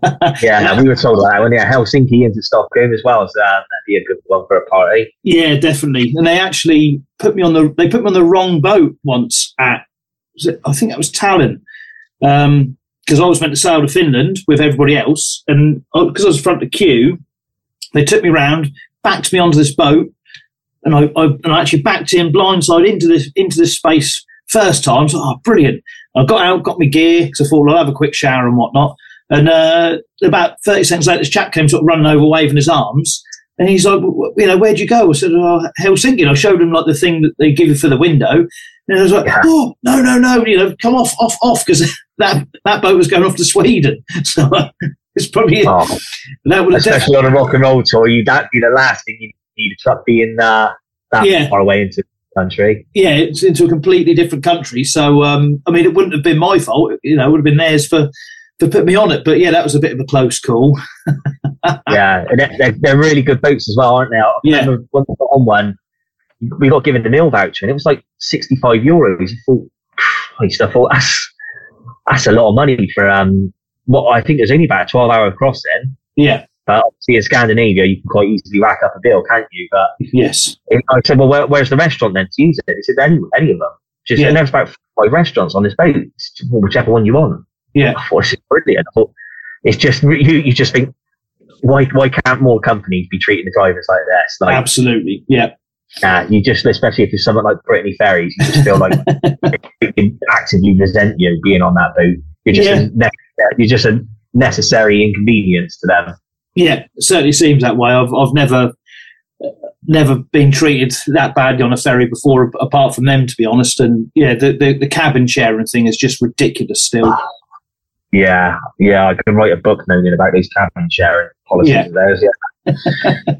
yeah, we were told that when yeah, Helsinki into Stockholm as well, so uh, that'd be a good one for a party. Yeah, definitely. And they actually put me on the they put me on the wrong boat once at was it, I think that was Tallinn, because um, I was meant to sail to Finland with everybody else, and because I was front of the queue, they took me round, backed me onto this boat, and I, I and I actually backed in blindside into this into this space first time. So, oh, brilliant! I got out, got my gear, because I thought, well, I'll have a quick shower and whatnot. And uh, about thirty seconds later, this chap came sort of running over, waving his arms. And he's like, you know, where'd you go? I said, oh, Helsinki. And I showed him like the thing that they give you for the window. And I was like, yeah. oh, no, no, no, you know, come off, off, off, because that, that boat was going off to Sweden. So uh, it's probably, oh, that would especially on a rock and roll tour, you that'd be the last thing you need, a truck being uh, that yeah. far away into the country. Yeah, it's into a completely different country. So, um, I mean, it wouldn't have been my fault, you know, it would have been theirs for, to put me on it. But yeah, that was a bit of a close call. Yeah, and they're, they're really good boats as well, aren't they? I yeah. remember when we got on one, we got given the meal voucher, and it was like sixty-five euros. I thought, Christ, I thought that's that's a lot of money for um. What I think there's only about a twelve-hour crossing. Yeah, but obviously in Scandinavia, you can quite easily rack up a bill, can't you? But yes, I said, well, where, where's the restaurant then to use it? He said, any, any of them. Just yeah. and there's about five restaurants on this boat, whichever one you want. Yeah, I thought, this is brilliant. I thought, it's just you. You just think, why why can't more companies be treating the drivers like this? Like, absolutely, yeah. Uh, you just, especially if it's someone like Brittany Ferries, you just feel like they actively resent you being on that boat. You're just, yeah. a ne- you're just a necessary inconvenience to them. Yeah, it certainly seems that way. I've I've never never been treated that badly on a ferry before, apart from them, to be honest. And yeah, the the, the cabin sharing thing is just ridiculous still. Yeah, yeah, I can write a book knowing about these cabin sharing policies yeah. of theirs. Yeah.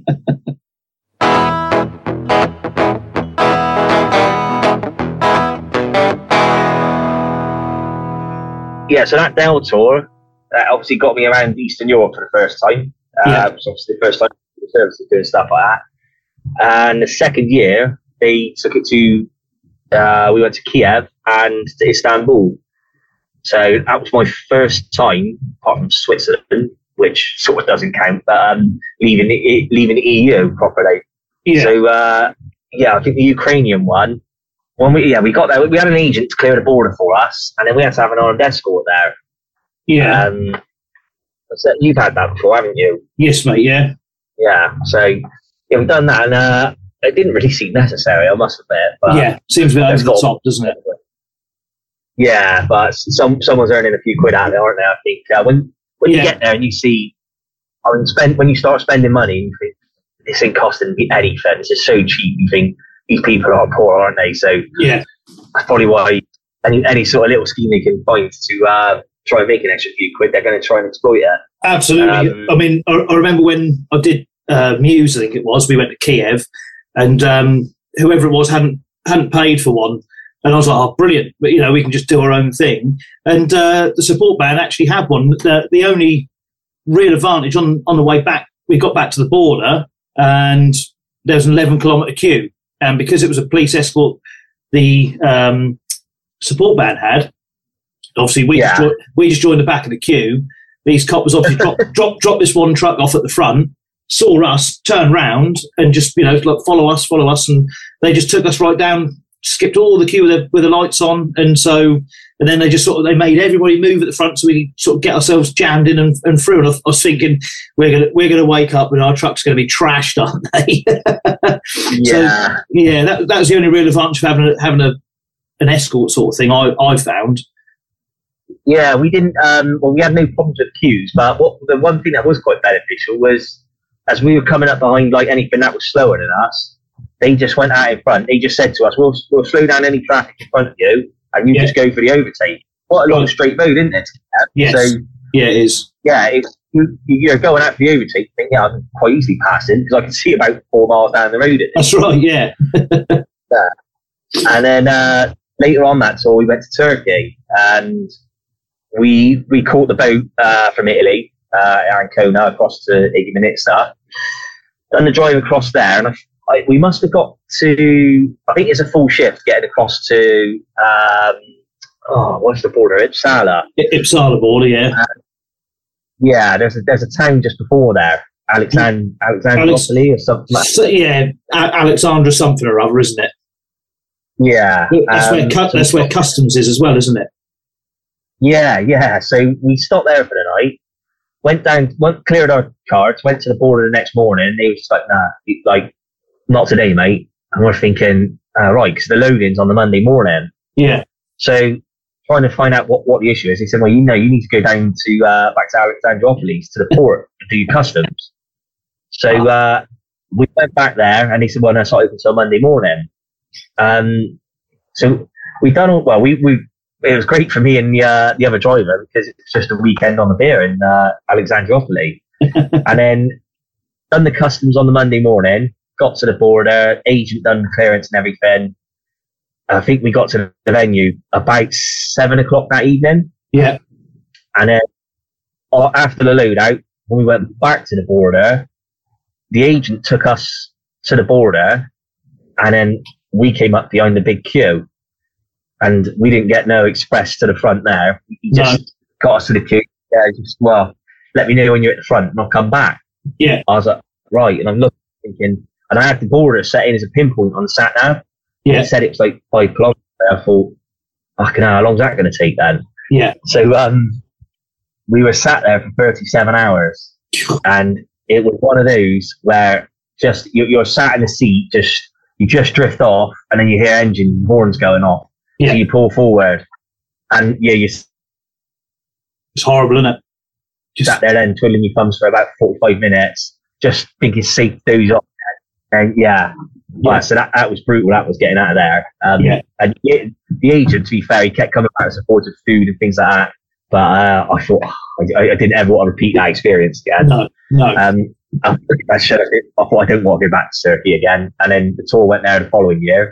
Yeah, so that Dell tour that obviously got me around Eastern Europe for the first time. Uh, yeah. It was obviously the first time the services doing stuff like that. And the second year, they took it to, uh, we went to Kiev and to Istanbul. So that was my first time, apart from Switzerland, which sort of doesn't count, but um, leaving the leaving the E U properly. Yeah. So uh, yeah, I think the Ukrainian one. When we yeah we got there, we had an agent to clear the border for us, and then we had to have an armed escort there. Yeah. Um, so you've had that before, haven't you? Yes, mate. Yeah. Yeah. So yeah, we've done that, and uh, it didn't really seem necessary, I must admit. But yeah, seems a bit over the top, doesn't it? Yeah, but some someone's earning a few quid out there, aren't they? I think uh, when when yeah. you get there and you see, I mean, spend when you start spending money, you think this ain't costing me anything. This is so cheap. You think these people are poor, aren't they? So yeah, that's probably why any any sort of little scheme they can find to uh, try and make an extra few quid, they're going to try and exploit it. Absolutely. Um, I mean, I, I remember when I did uh, Muse, I think it was. We went to Kiev, and um, whoever it was hadn't hadn't paid for one. And I was like, oh, brilliant. But, you know, we can just do our own thing. And uh, the support band actually had one. The, the only real advantage on, on the way back, we got back to the border and there was an eleven kilometre queue. And because it was a police escort, the um, support band had, obviously we, Yeah. just joined, we just joined the back of the queue. These coppers obviously dropped drop, drop this one truck off at the front, saw us, turned round, and just, you know, like, follow us, follow us. And they just took us right down, skipped all the queue with the, with the lights on. And so, and then they just sort of, they made everybody move at the front so we could sort of get ourselves jammed in and, and through. And I, I was thinking, we're going to, we're going to wake up and our truck's going to be trashed, aren't they? Yeah. So, yeah, that, that was the only real advantage of having a, having a, an escort sort of thing I, I found. Yeah, we didn't. Um, well, we had no problems with queues, but what the one thing that was quite beneficial was, as we were coming up behind like anything that was slower than us, they just went out in front. They just said to us, "We'll we'll slow down any traffic in front of you, and you Yeah. just go for the overtake." What a long straight road, isn't it? Yes. So Yeah, it is. yeah, it's, you, you're going out for the overtake. You think, yeah, I can quite easily pass it because I can see about four miles down the road. That's right, yeah. And then uh, later on that tour, we went to Turkey, and we we caught the boat uh, from Italy, uh, Ancona, across to Igoumenitsa. Done the drive across there, and I, I, we must have got to, I think it's a full shift getting across to, um, oh, what's the border? Uppsala. Uppsala border, yeah. Uh, yeah, there's a, there's a town just before there, Alexand- Alexandropoli or something like that. So, yeah, A- Alexandra something or other, isn't it? Yeah. That's, um, where, cu- that's where customs is as well, isn't it? Yeah, yeah. So we stopped there for the night, went down, went, cleared our cards, went to the border the next morning. They were just like, nah, like, not today, mate. And we're thinking, uh, right, because the loading's on the Monday morning. Yeah. So trying to find out what, what the issue is. He said, well, you know, you need to go down to, uh, back to Alexandropolis to the port to do customs. So, uh, we went back there and he said, well, no, it's not open until Monday morning. Um, so we done all, well, we, we, it was great for me and the, uh, the other driver because it's just a weekend on the pier in, uh, Alexandropolis. And then done the customs on the Monday morning, got to the border, agent done the clearance and everything. I think we got to the venue about seven o'clock that evening. Yeah. And then uh, after the loadout, when we went back to the border, the agent took us to the border, and then we came up behind the big queue, and we didn't get no express to the front there. He just no. got us to the queue. Yeah, just, well, let me know when you're at the front and I'll come back. Yeah. I was like, right. And I'm looking, thinking, and I had the border set in as a pinpoint on the sat nav. Yeah. It said it was like five kilometres. I thought, fucking hell, how long's that going to take then? Yeah. So um, we were sat there for thirty-seven hours, and it was one of those where just you're, you're sat in the seat, just you just drift off, and then you hear engine horns going off. Yeah. So you pull forward, and yeah, you it's horrible, isn't it? Just sat there then twiddling your thumbs for about forty-five minutes, just thinking safe doze off, and yeah. Yeah. Right, so that, that was brutal. That was getting out of there. Um, yeah. And it, the agent, to be fair, he kept coming back and supported food and things like that. But uh, I thought, oh, I, I didn't ever want to repeat that experience again. No, no. Um, I, I, should have, I thought, I don't want to go back to Turkey again. And then the tour went there the following year.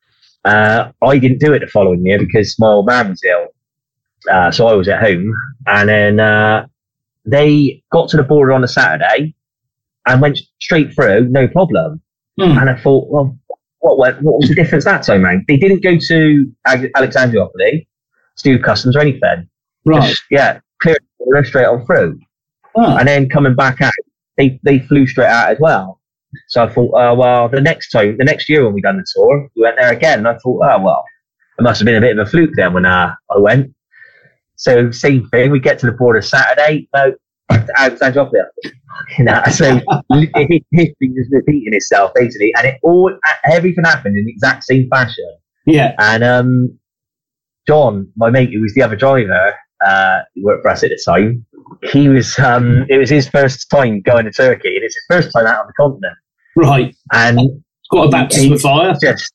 Uh, I didn't do it the following year because my old man was ill. Uh, so I was at home. And then uh, they got to the border on a Saturday and went straight through, no problem. Hmm. And I thought, well, what went, what was the difference that time around? They didn't go to Alexandropolis to do customs or anything. Right. Just, yeah, clear the straight on through. Oh. And then coming back out, they, they flew straight out as well. So I thought, oh, well, the next time, the next year when we done the tour, we went there again. And I thought, oh, well, it must have been a bit of a fluke then when uh, I went. So same thing, we get to the border Saturday, no, Alexandropolis. So history is repeating itself basically, and it all everything happened in the exact same fashion. Yeah. And um, John, my mate, who was the other driver, uh, who worked for us at the time, he was um, it was his first time going to Turkey, and it's his first time out on the continent. Right. And it's got a baptism of fire. Just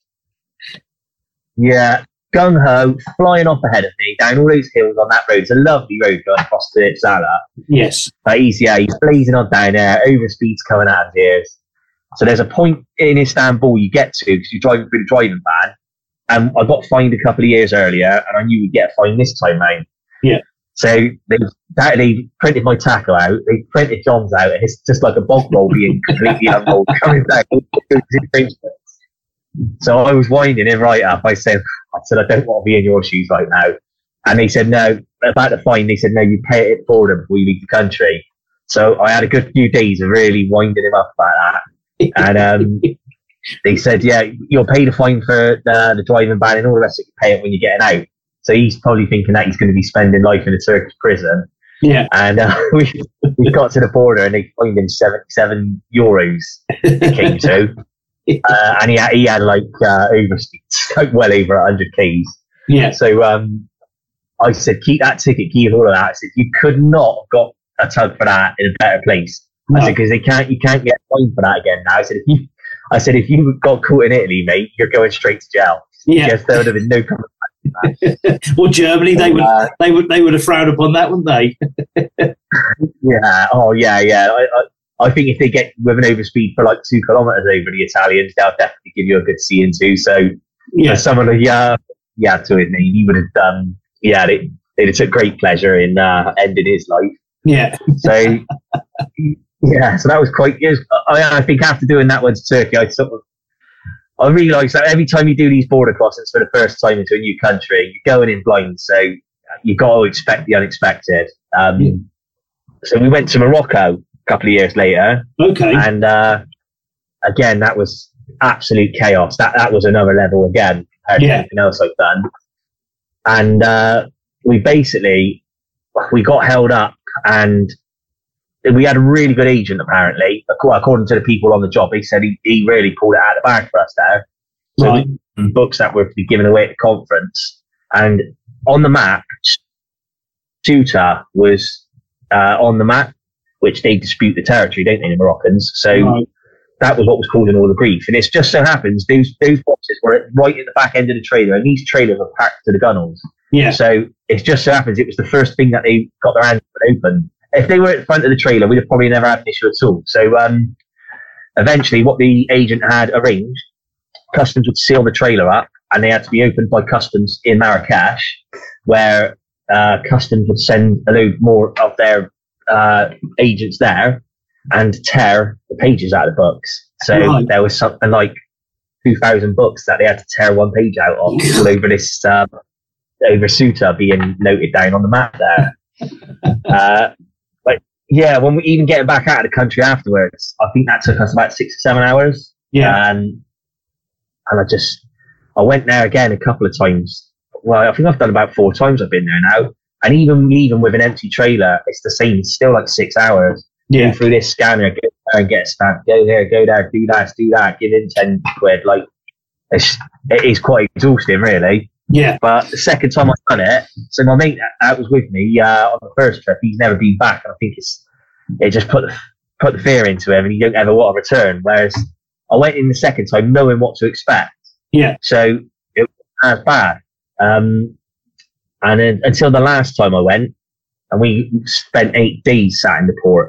yeah. Gung ho, flying off ahead of me down all those hills on that road. It's a lovely road going across to Uppsala. Yes. But he's, yeah, he's blazing on down there, over speeds coming out of his ears. So there's a point in Istanbul you get to because you're driving through the driving ban. And I got fined a couple of years earlier, and I knew we'd get a fine this time round. Yeah. So they they printed my tackle out, they printed John's out, and it's just like a bog roll being completely unrolled coming down. So I was winding him right up. I said, I said, I don't want to be in your shoes right now. And they said, no, about the fine, they said, no, you pay it for them before you leave the country. So I had a good few days of really winding him up about that. And um, they said, yeah, you'll pay the fine for the, the driving ban and all the rest of it, you pay it when you're getting out. So he's probably thinking that he's going to be spending life in a Turkish prison. Yeah. And uh, we we got to the border and they fined him seventy-seven euros, it came to. Uh, and he had, he had like uh, overspeeds, like well over one hundred Ks. Yeah. So um, I said, keep that ticket, keep all of that. I said, you could not have got a tug for that in a better place. No. I said, because they can't, you can't get fined for that again now. I said, if you, I said, if you got caught in Italy, mate, you're going straight to jail. Yeah. Yes, there would have been no coming back. Well, Germany, they would, uh, they would, they would have frowned upon that, wouldn't they? Yeah. Oh, yeah, yeah. I, I, I think if they get with an overspeed for like two kilometres over the Italians, they'll definitely give you a good seeing too. So, yeah, for someone of yeah, yeah, to his name, he would have done. Yeah, they they'd have took great pleasure in uh, ending his life. Yeah. So, yeah. So that was quite. It was, I, I think after doing that one to Turkey, I sort of. I realised that every time you do these border crossings for the first time into a new country, you're going in blind, so you've got to expect the unexpected. Um, yeah. So we went to Morocco a couple of years later. Okay. And uh, again, that was absolute chaos. That that was another level again compared to yeah. anything else I've done. And uh, we basically, we got held up and we had a really good agent, apparently. According to the people on the job, he said he, he really pulled it out of the bag for us there. So right. Books that were to be given away at the conference. And on the map, Ceuta was uh, on the map, which they dispute the territory, don't they, the Moroccans? So right. that was what was causing all the grief. And it just so happens those those boxes were right at the back end of the trailer, and these trailers were packed to the gunnels. Yeah. So it just so happens it was the first thing that they got their hands on open. If they were at the front of the trailer, we'd have probably never had an issue at all. So um, eventually what the agent had arranged, customs would seal the trailer up and they had to be opened by customs in Marrakesh, where uh, customs would send a load more of their uh, agents there and tear the pages out of the books. So right. there was something like two thousand books that they had to tear one page out of all over this, uh, over Ceuta being noted down on the map there. Uh, Yeah, when we even getting back out of the country afterwards, I think that took us about six or seven hours. Yeah. And, and I just, I went there again a couple of times. Well, I think I've done about four times I've been there now. And even even with an empty trailer, it's the same. It's still like six hours. Yeah. Go through this scanner, go there and get a stamp. Go there, go there, do that, do that. Give in ten quid. Like, it's, it is quite exhausting, really. Yeah. But the second time I've done it, so my mate that was with me uh, on the first trip, he's never been back, and I think it's it just put the put the fear into him, and you don't ever want to return. Whereas I went in the second time knowing what to expect. Yeah. So it wasn't as bad. Um, and then, until the last time I went, and we spent eight days sat in the port.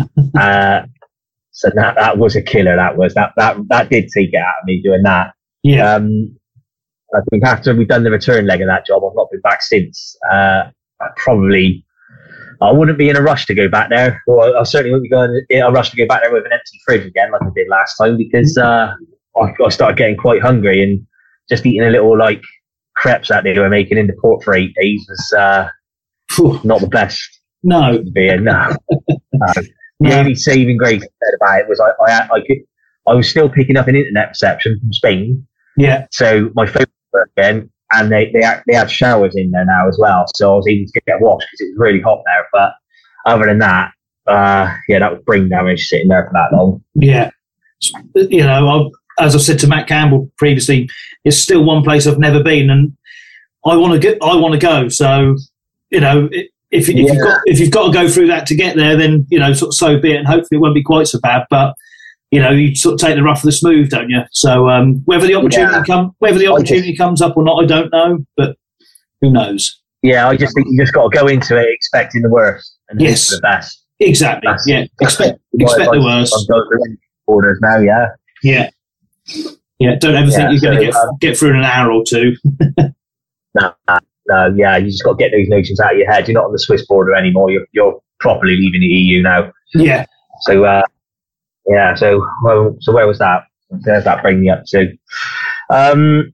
uh, so that that was a killer. That was that that that did take it out of me doing that. Yeah. Um, I think after we've done the return leg of that job, I've not been back since. Uh, I probably, I wouldn't be in a rush to go back there. Well, I certainly wouldn't be going in a rush to go back there with an empty fridge again, like I did last time, because uh, I, I started getting quite hungry, and just eating a little like crepes that they were making in the port for eight days was uh, not the best. No, being no. no. The no. only saving grace I said about it was I, I, I could, I was still picking up an internet reception from Spain. Yeah. So my phone was working, and they they they have showers in there now as well. So I was able to get washed because it was really hot there. But other than that, uh, yeah, that was brain damage sitting there for that long. Yeah. You know, I've, as I said to Matt Campbell previously, it's still one place I've never been, and I want to get. I want to go. So, you know, if if yeah. you've got if you've got to go through that to get there, then you know, sort of so be it, and hopefully it won't be quite so bad. But you know, you sort of take the rough for the smooth, don't you? So um, whether the opportunity yeah. come, whether the opportunity just, comes up or not, I don't know. But who knows? Yeah, I just think you just got to go into it expecting the worst and yes. hope for the best. Exactly. That's, yeah. Expect expect the worst. I'm going through orders now. Yeah. Yeah. Yeah. Don't ever yeah, think you're so, going to get um, get through in an hour or two. no, no, yeah, you just got to get those notions out of your head. You're not on the Swiss border anymore. You're you're properly leaving the E U now. Yeah. So uh, yeah, so well, so where was that? There's that bringing me up to. Um,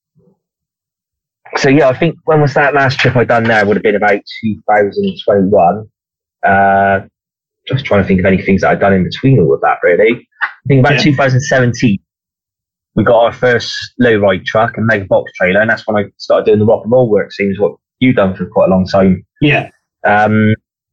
so yeah, I think when was that last trip I done there? Would have been about two thousand twenty-one. Uh, just trying to think of any things that I'd done in between all of that. Really, I think about yeah. two thousand seventeen. We got our first low ride truck and mega box trailer, and that's when I started doing the rock and roll work. Seems what you've done for quite a long time. Yeah. Um.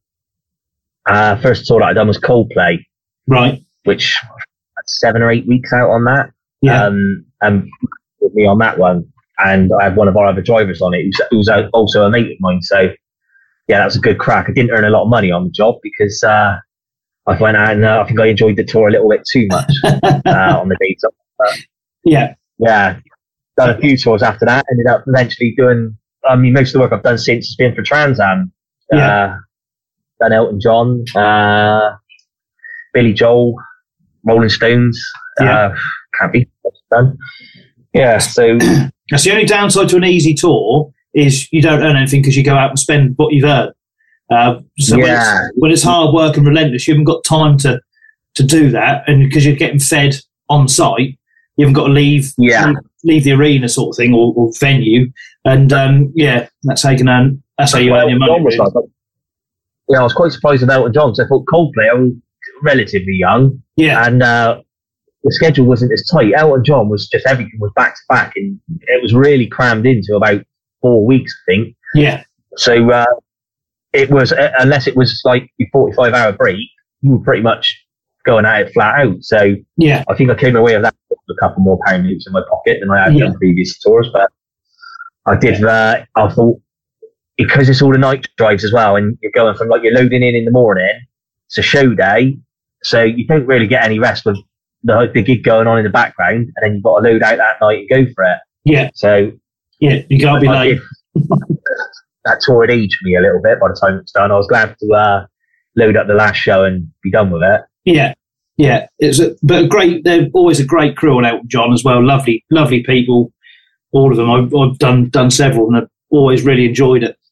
Uh, first tour that I done was Coldplay. Right. Which had seven or eight weeks out on that. Yeah. Um. And with me on that one, and I had one of our other drivers on it, who was also a mate of mine. So yeah, that was a good crack. I didn't earn a lot of money on the job because uh, I went out and uh, I think I enjoyed the tour a little bit too much uh, on the days off. But, yeah. Yeah. Done a few tours after that. Ended up eventually doing, I mean, most of the work I've done since has been for Trans Am. Yeah. Uh, done Elton John, uh, Billy Joel, Rolling Stones. Yeah. Uh, can't be done. Yeah. So that's the only downside to an easy tour is you don't earn anything because you go out and spend what you've earned. Uh, so yeah. when, it's, when it's hard work and relentless, you haven't got time to, to do that. And because you're getting fed on site, you haven't got to leave, yeah. leave, leave the arena sort of thing or, or venue. And um, yeah, that's how you can earn, that's how you earn your money. Really. Like, yeah, I was quite surprised about Elton John because I thought Coldplay, I was relatively young. Yeah. And uh, the schedule wasn't as tight. Elton John was just, everything was back to back, and it was really crammed into about four weeks, I think. Yeah. So uh, it was, uh, unless it was like your forty-five hour break, you were pretty much going at it flat out. So yeah, I think I came away with that with a couple more pound notes in my pocket than I had yeah. on previous tours. But I did, uh, I thought, because it's all the night drives as well, and you're going from like, you're loading in in the morning, it's a show day, so you don't really get any rest with the, the gig going on in the background, and then you've got to load out that night and go for it. Yeah. So yeah, you can't be late. That tour had aged me a little bit by the time it's done. I was glad to uh, load up the last show and be done with it. Yeah, yeah. It's a, but a great. They're always a great crew on Elton John as well. Lovely, lovely people. All of them. I've, I've done done several, and I've always really enjoyed it.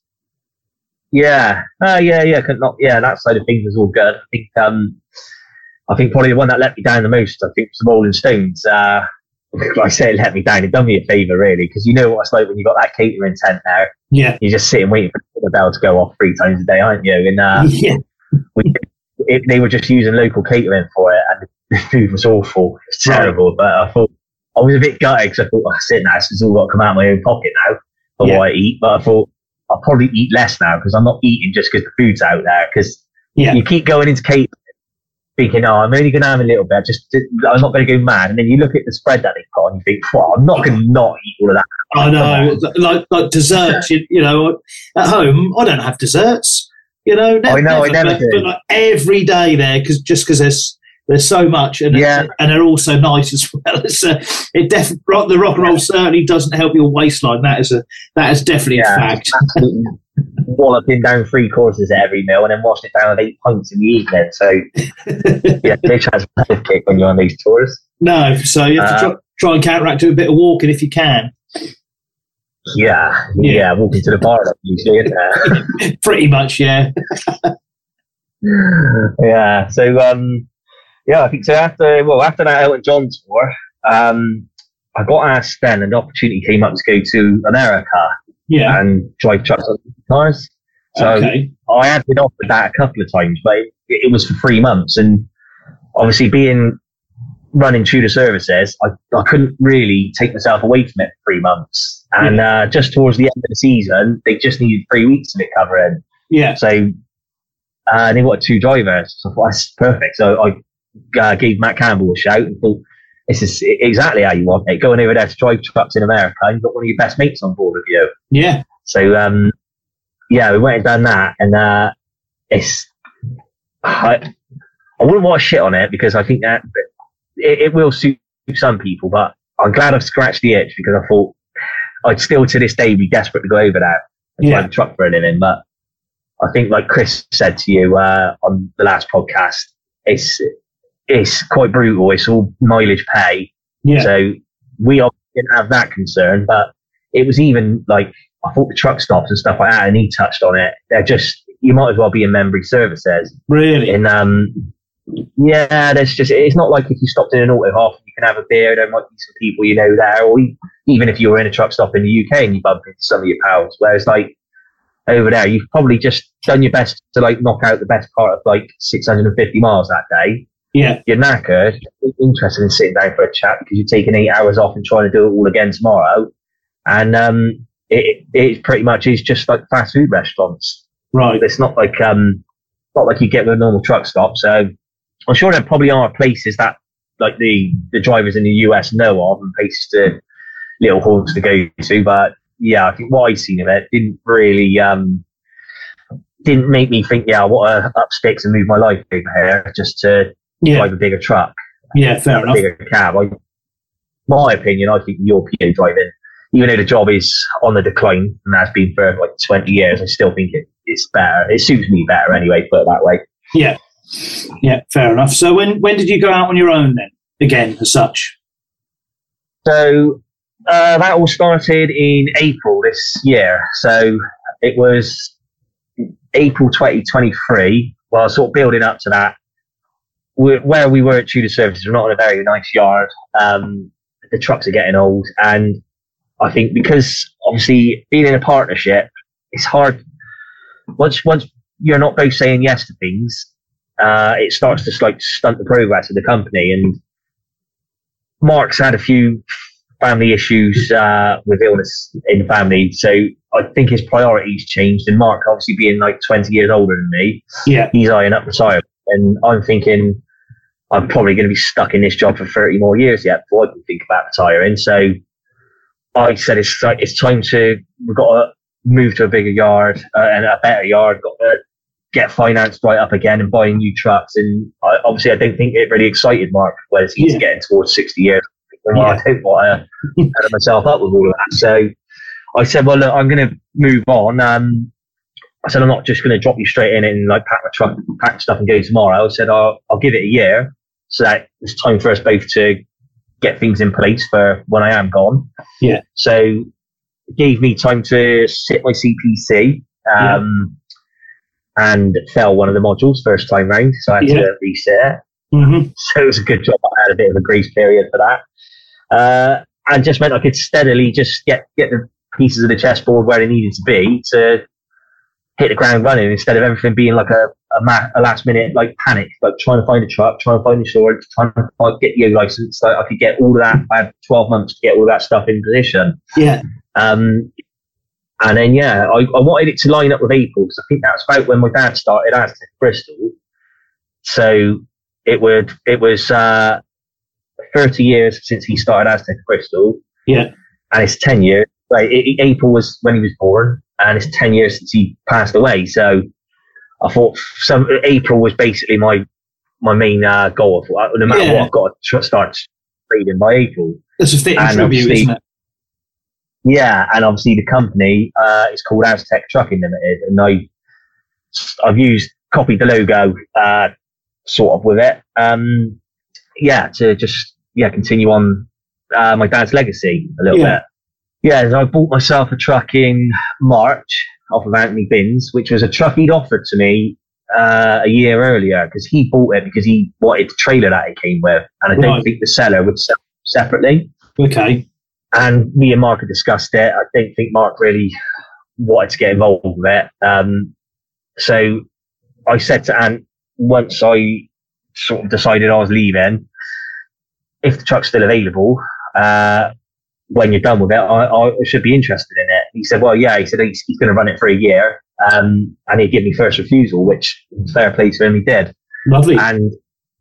Yeah, uh, yeah, yeah. Not, yeah, that side of things was all good. I think, um, I think probably the one that let me down the most, I think, was the Rolling Stones. Uh, I say it let me down. It done me a favour, really, because you know what it's like when you got that catering tent there. Yeah, you're just sitting waiting for the bell to go off three times a day, aren't you? And uh, yeah, we, it, they were just using local catering for it, and the food was awful. It was terrible. Right. But I thought I was a bit gutted because I thought, oh, sit now, this has all got to come out of my own pocket now for yeah. what I eat. But I thought I'll probably eat less now because I'm not eating just because the food's out there. Because yeah. you keep going into catering, thinking, oh, I'm only going to have a little bit. Just, I'm not going to go mad. And then you look at the spread that they've got and you think, well, I'm not going to not eat all of that. I know, like like desserts. you, you know, at home I don't have desserts. You know, never, I know, never, I never but, do. But like every day there, because just because there's there's so much, and yeah. and they're all so nice as well. It's a, it definitely the rock and roll certainly doesn't help your waistline. That is a that is definitely yeah, a fact. Absolutely. Walloping down three courses at every meal and then washing it down with eight pints in the evening. So yeah, no chance of a kick when you're on these tours. No, so you have to try, uh, try and counteract with a bit of walking if you can. Yeah, yeah, yeah, walking to the bar usually, isn't it? Pretty much, yeah. yeah. So um, yeah, I think so. After well, after that Elton John tour, um, I got asked then, and the opportunity came up to go to America. Yeah. And drive trucks on cars. So okay. I had been offered that a couple of times, but it, it was for three months. And obviously being running Tudor services, I, I couldn't really take myself away from it for three months. And yeah. uh, just towards the end of the season, they just needed three weeks of it covering. Yeah. So uh, they wanted two drivers. So I thought, that's perfect. So I uh, gave Matt Campbell a shout and thought, this is exactly how you want it. Going over there to drive trucks in America, and you've got one of your best mates on board with you. Yeah. So, um, yeah, we went and done that, and uh, it's. I, I wouldn't want to shit on it because I think that it, it will suit some people, but I'm glad I've scratched the itch because I thought I'd still to this day be desperate to go over there and yeah. drive a truck for a living. But I think, like Chris said to you uh, on the last podcast, it's. It's quite brutal. It's all mileage pay. Yeah. So we obviously didn't have that concern, but it was even like I thought the truck stops and stuff like that, and he touched on it. They're just, you might as well be in Membry services. Really? And um, yeah, there's just, it's not like if you stopped in an auto half, you can have a beer. There might be some people you know there, or even if you were in a truck stop in the U K and you bump into some of your pals. Whereas like over there, you've probably just done your best to like knock out the best part of like six hundred fifty miles that day. Yeah. You're knackered, you're interested in sitting down for a chat because you're taking eight hours off and trying to do it all again tomorrow. And um, it, it pretty much is just like fast food restaurants. Right. It's not like um, not like you get with a normal truck stop. So I'm sure there probably are places that like the, the drivers in the U S know of and places to little halls to go to. But yeah, I think what I've seen of it didn't really um, didn't make me think, yeah, I want to up sticks and move my life over here just to yeah. drive a bigger truck. Yeah, fair a enough. Bigger cab. I, my opinion, I think European driving, even though the job is on the decline and has been for like twenty years, I still think it, it's better. It suits me better anyway, put it that way. Yeah. Yeah, fair enough. So when, when did you go out on your own then, again, as such? So uh, that all started in April this year. So it was April twenty twenty-three. Well, sort of building up to that. We're, where we were at Tudor Services, we're not in a very nice yard. Um, the trucks are getting old. And I think because obviously being in a partnership, it's hard. Once once you're not both saying yes to things, uh, it starts to like stunt the progress of the company. And Mark's had a few family issues uh, with illness in the family, so I think his priorities changed. And Mark, obviously being like twenty years older than me, yeah, he's eyeing up retirement. And I'm thinking I'm probably going to be stuck in this job for thirty more years yet before I can think about retiring. So I said it's it's time to, we've got to move to a bigger yard uh, and a better yard, got to get financed right up again and buying new trucks. And I, obviously I don't think it really excited Mark, whereas he's yeah. getting towards sixty years. Well, yeah. I don't want to add myself up with all of that. So I said, well, look, I'm going to move on. Um, I said, I'm not just going to drop you straight in and like pack my truck, pack stuff and go tomorrow. I said, I'll, I'll give it a year so that it's time for us both to get things in place for when I am gone. Yeah. So it gave me time to sit my C P C um, yeah. and fail one of the modules first time round. So I had yeah. to reset it. Mm-hmm. So it was a good job. I had a bit of a grace period for that. Uh, and just meant I could steadily just get, get the pieces of the chessboard where they needed to be to hit the ground running, instead of everything being like a a, ma- a last minute like panic, like trying to find a truck, trying to find insurance, trying to like, get the O license. Like I could get all of that. I had twelve months to get all of that stuff in position. Yeah. Um, and then yeah, I, I wanted it to line up with April because I think that's about when my dad started Aztec Bristol. So it would it was uh, thirty years since he started Aztec Bristol. Yeah. And it's ten years. Like it, it, April was when he was born. And it's ten years since he passed away. So I thought some April was basically my my main uh, goal. I thought, no matter yeah. what, I've got to tr- start trading by April. That's a fitting tribute, isn't it? Yeah, and obviously the company uh, is called Aztec Trucking Limited, and I I've used copied the logo uh, sort of with it. Um, yeah, to just yeah continue on uh, my dad's legacy a little yeah. bit. Yeah, so I bought myself a truck in March off of Anthony Binns, which was a truck he'd offered to me uh, a year earlier because he bought it because he wanted the trailer that it came with, and I don't right. think the seller would sell it separately. Okay. And me and Mark had discussed it. I don't think Mark really wanted to get involved with it. Um, so I said to Ant, once I sort of decided I was leaving, if the truck's still available, uh, when you're done with it, I, I should be interested in it. He said, well, yeah, he said he's, he's going to run it for a year, um, and he'd give me first refusal, which fair play to him, he did. Lovely. And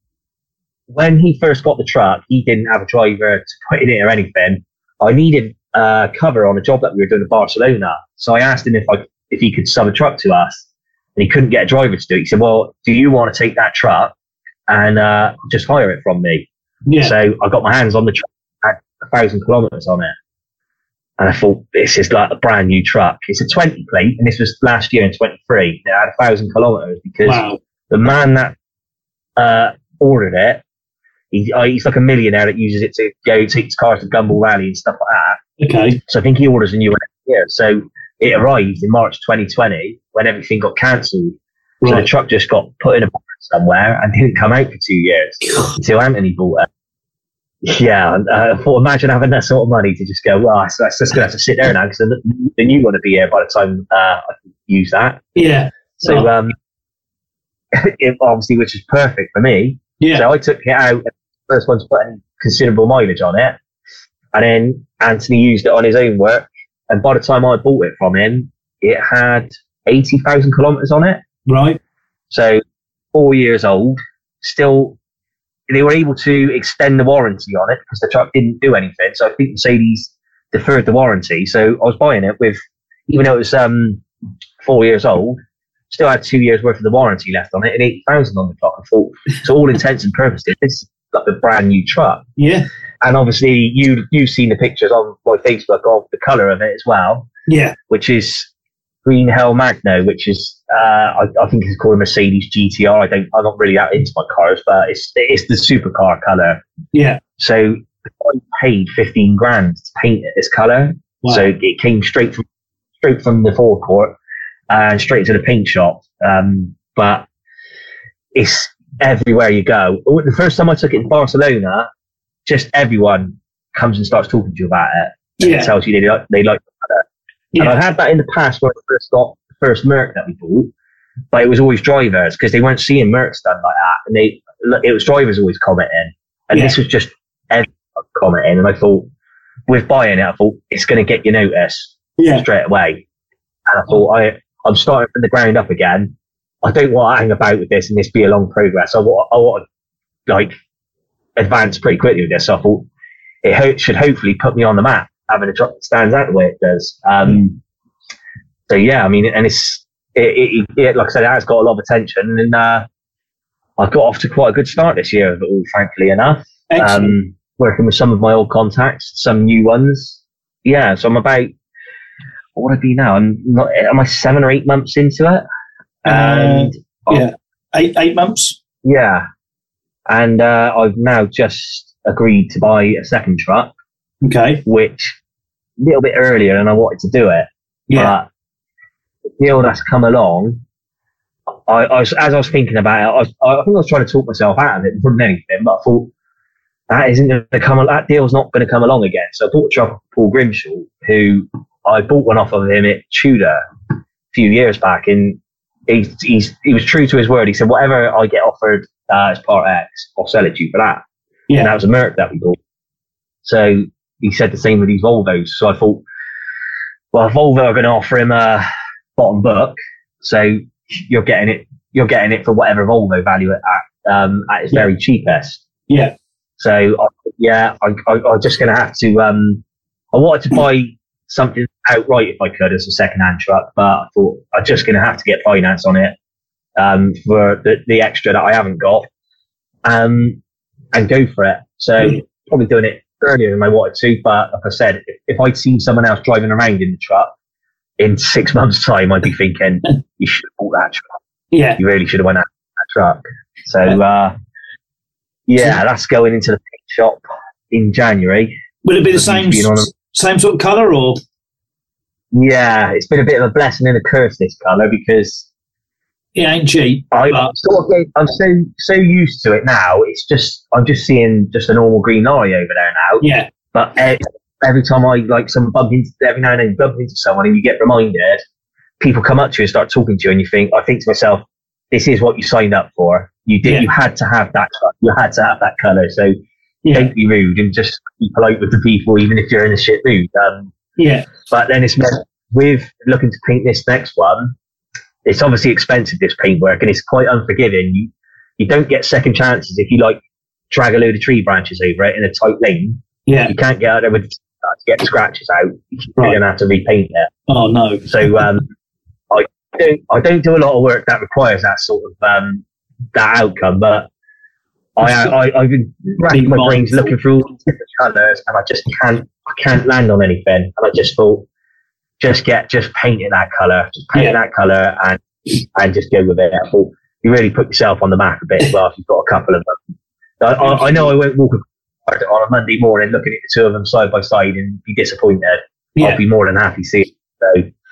when he first got the truck, he didn't have a driver to put in it or anything. I needed uh, cover on a job that we were doing in Barcelona. So I asked him if I if he could sub a truck to us, and he couldn't get a driver to do it. He said, well, do you want to take that truck and uh, just hire it from me? Yeah. So I got my hands on the truck. Had a thousand kilometers on it, and I thought this is like a brand new truck. It's a twenty plate, and this was last year in twenty-three. It had a thousand kilometers because wow. the man that uh, ordered it, he, uh, he's like a millionaire that uses it to go take his cars to Gumball Rally and stuff like that. Okay. So I think he orders a new one every year. So it arrived in March twenty twenty when everything got cancelled. Right. So the truck just got put in a box somewhere and didn't come out for two years until Anthony bought it. Yeah, uh, I thought, imagine having that sort of money to just go, well, so that's just going to have to sit there now because the, the new one to be here by the time uh, I can use that. Yeah. So, um, it, obviously, which is perfect for me. Yeah. So I took it out. The first one's putting considerable mileage on it. And then Anthony used it on his own work. And by the time I bought it from him, it had eighty thousand kilometres on it. Right. So four years old, still, they were able to extend the warranty on it because the truck didn't do anything. So I think Mercedes deferred the warranty. So I was buying it with, even though it was um, four years old, still had two years worth of the warranty left on it and eighty thousand on the clock. I thought, to all intents and purposes, this is like a brand new truck. Yeah. And obviously, you, you've seen the pictures on my Facebook of the colour of it as well. Yeah. Which is Green Hell Magno, which is, uh, I, I think it's called a Mercedes G T R. I don't, I'm not really that into my cars, but it's it's the supercar colour. Yeah. So I paid fifteen grand to paint it this colour. Wow. So it came straight from straight from the forecourt and straight to the paint shop. Um, but it's everywhere you go. The first time I took it in Barcelona, just everyone comes and starts talking to you about it. And Yeah. it tells you they like, they like the colour. Yeah. And I've had that in the past when I first got the first Merc that we bought, but it was always drivers because they weren't seeing Mercs done like that. And they, it was drivers always commenting. And Yeah. this was just everyone commenting. And I thought, with buying it, I thought, it's going to get your notice Yeah. straight away. And I thought, I, I'm starting from the ground up again. I don't want to hang about with this and this be a long progress. I want, I want to, like, advance pretty quickly with this. So I thought, it ho- should hopefully put me on the map, having a truck that stands out the way it does. Um, so yeah, I mean, and it's, it, it, it, like I said, it has got a lot of attention, and uh, I've got off to quite a good start this year, of it all, frankly enough. Excellent. Um, working with some of my old contacts, some new ones. Yeah, so I'm about, what would I be now? I'm not, am I seven or eight months into it? And Uh, yeah. Eight eight months. yeah, and uh, I've now just agreed to buy a second truck, Okay. which a little bit earlier than I wanted to do it. Yeah. But the deal that's come along, I, I was, as I was thinking about it, I, was, I think I was trying to talk myself out of it more than anything, but I thought, that isn't going to come, that deal's not going to come along again. So I bought a truck off Paul Grimshaw, who I bought one off of him at Tudor a few years back, and he, he's, he was true to his word. He said, whatever I get offered uh, as Part X, I'll sell it to you for that. Yeah. And that was a Merc that we bought. So he said the same with these Volvos. So I thought, well, Volvo are going to offer him a bottom book, so you're getting it. You're getting it for whatever Volvo value it at, um, at its Yeah. very cheapest. Yeah. So I, yeah, I, I, I'm just going to have to. Um, I wanted to buy something outright if I could as a second-hand truck, but I thought I'm just going to have to get finance on it um, for the, the extra that I haven't got, um, and go for it. So Mm. probably doing it earlier than I wanted to, but like I said, if, if I'd seen someone else driving around in the truck in six months' time, I'd be thinking, you should have bought that truck. Yeah. You really should have went out that truck. So, uh, yeah, that's going into the paint shop in January. Will it be the same Being on a- same sort of colour, or? Yeah, it's been a bit of a blessing and a curse, this colour, because It ain't cheap. I, but- I'm sort of getting, I'm so so used to it now. It's just I'm just seeing just a normal green lorry over there now. Yeah. But every, every time I like some bump into every now and then you bump into someone and you get reminded, people come up to you and start talking to you, and you think I think to myself, this is what you signed up for. You did. Yeah. You had to have that. You had to have that colour. So Yeah. don't be rude and just be polite with the people, even if you're in a shit mood. Um, Yeah. But then it's meant with looking to paint this next one, it's obviously expensive, this paintwork, and it's quite unforgiving. You, you don't get second chances if you like drag a load of tree branches over it in a tight lane. Yeah. You can't get out there with to get scratches out. You're Right. going to have to repaint it. Oh no. So um, I don't I don't do a lot of work that requires that sort of um, that outcome, but I, I I've been racking my brains looking through all these different colours, and I just can't I can't land on anything. And I just thought, just get just paint it that colour, just paint Yeah. it that colour, and and just go with it. I thought you really put yourself on the map a bit as well if you've got a couple of them. I, I, I know I won't walk on a Monday morning looking at the two of them side by side and be disappointed. Yeah. I'll be more than happy seeing it. So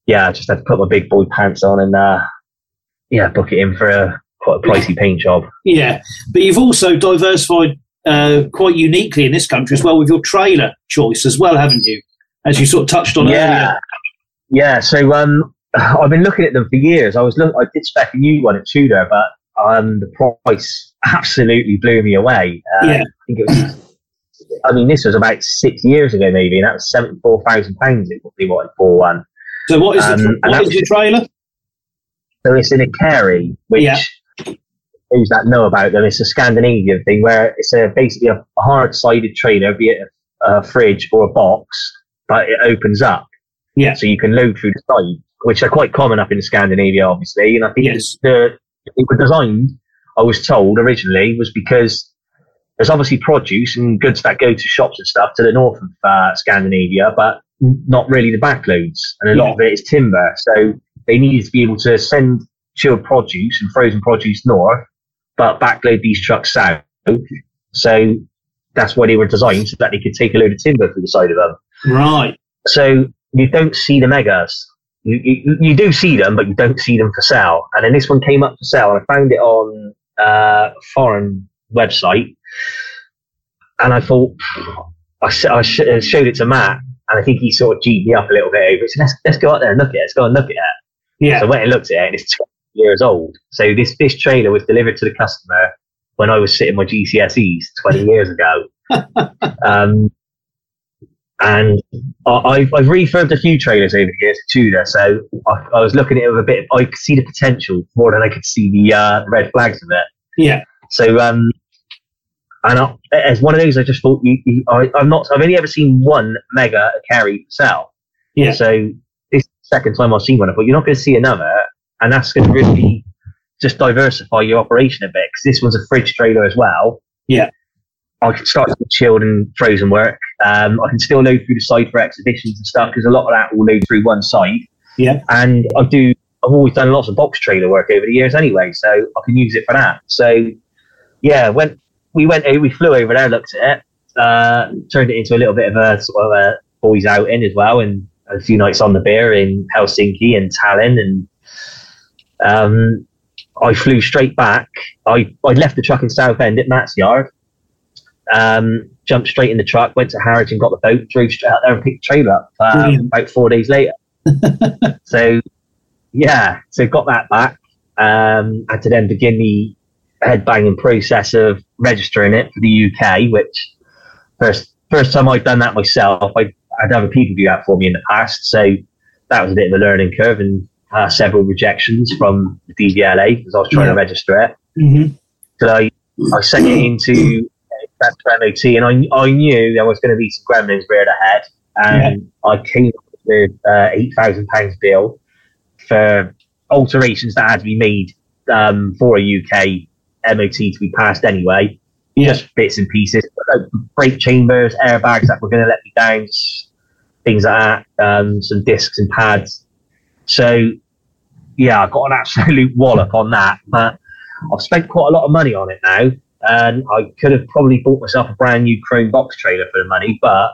yeah, I just had to put my big boy pants on and uh, yeah, book it in for a quite a pricey paint job. Yeah, but you've also diversified uh, quite uniquely in this country as well with your trailer choice as well, haven't you? As you sort of touched on yeah. earlier. Yeah, so um, I've been looking at them for years. I was look, I did spec a new one at Tudor, but um, the price absolutely blew me away. Uh, yeah. I think it was. I mean, this was about six years ago, maybe, and that was seventy-four thousand pounds. It would be what for one. So, what is um, the, what is your trailer? So it's in a Carey, which yeah. those that know about them, it's a Scandinavian thing where it's a basically a, a hard-sided trailer, be it a, a fridge or a box, but it opens up. Yeah. So you can load through the side, which are quite common up in Scandinavia, obviously. And I think yes. the it was designed, I was told originally, was because there's obviously produce and goods that go to shops and stuff to the north of uh, Scandinavia, but not really the backloads. And a lot yeah. of it is timber. So they needed to be able to send chilled produce and frozen produce north, but backload these trucks south. So that's why they were designed, so that they could take a load of timber through the side of them. Right. So you don't see the megas. You, you, you do see them, but you don't see them for sale. And then this one came up for sale, and I found it on uh, a foreign website. And I thought, I, I showed it to Matt, and I think he sort of G'd me up a little bit over it. So let's, let's go out there and look at it. Let's go and look at it. Yeah. So I went and looked at it, and it's twenty years old. So this, this trailer was delivered to the customer when I was sitting my G C S Es twenty years ago. um, and I, I've, I've refurbed a few trailers over the years at Tudor, so I, I was looking at it with a bit, I could see the potential more than I could see the uh, red flags of it. Yeah. So, um, and I, as one of those, I just thought, you, you, I, I'm not, I've only ever seen one mega Carey for sale. Yeah. So this is the second time I've seen one, I thought, you're not going to see another, and that's going to really just diversify your operation a bit, because this one's a fridge trailer as well. Yeah. I can start with chilled and frozen work. Um, I can still load through the side for exhibitions and stuff, because a lot of that will load through one side. Yeah. And I do, I've always done lots of box trailer work over the years anyway, so I can use it for that. So, yeah, when we went, we flew over there, looked at it, uh, turned it into a little bit of a sort of a boys outing as well, and a few nights on the beer in Helsinki and Tallinn, and um, I flew straight back. I I left the truck in Southend at Matt's yard. Um, jumped straight in the truck, went to Harwich and got the boat, drove straight out there and picked the trailer up um, about four days later. So, yeah, so got that back. Um, had to then begin the head-banging process of registering it for the U K, which first first time I'd done that myself. I'd, I'd other people do that for me in the past, so that was a bit of a learning curve, and uh, several rejections from the D V L A because I was trying yeah. to register it. Mm-hmm. So I, I sent it into that M O T, and I, I knew there was going to be some gremlins reared ahead, and yeah. I came up with uh, eight thousand pounds bill for alterations that had to be made um, for a U K M O T to be passed anyway. Yeah. Just bits and pieces, like brake chambers, airbags that were going to let me down, things like that, um, some discs and pads. So, yeah, I got an absolute wallop on that, but I've spent quite a lot of money on it now. And I could have probably bought myself a brand new chrome box trailer for the money, but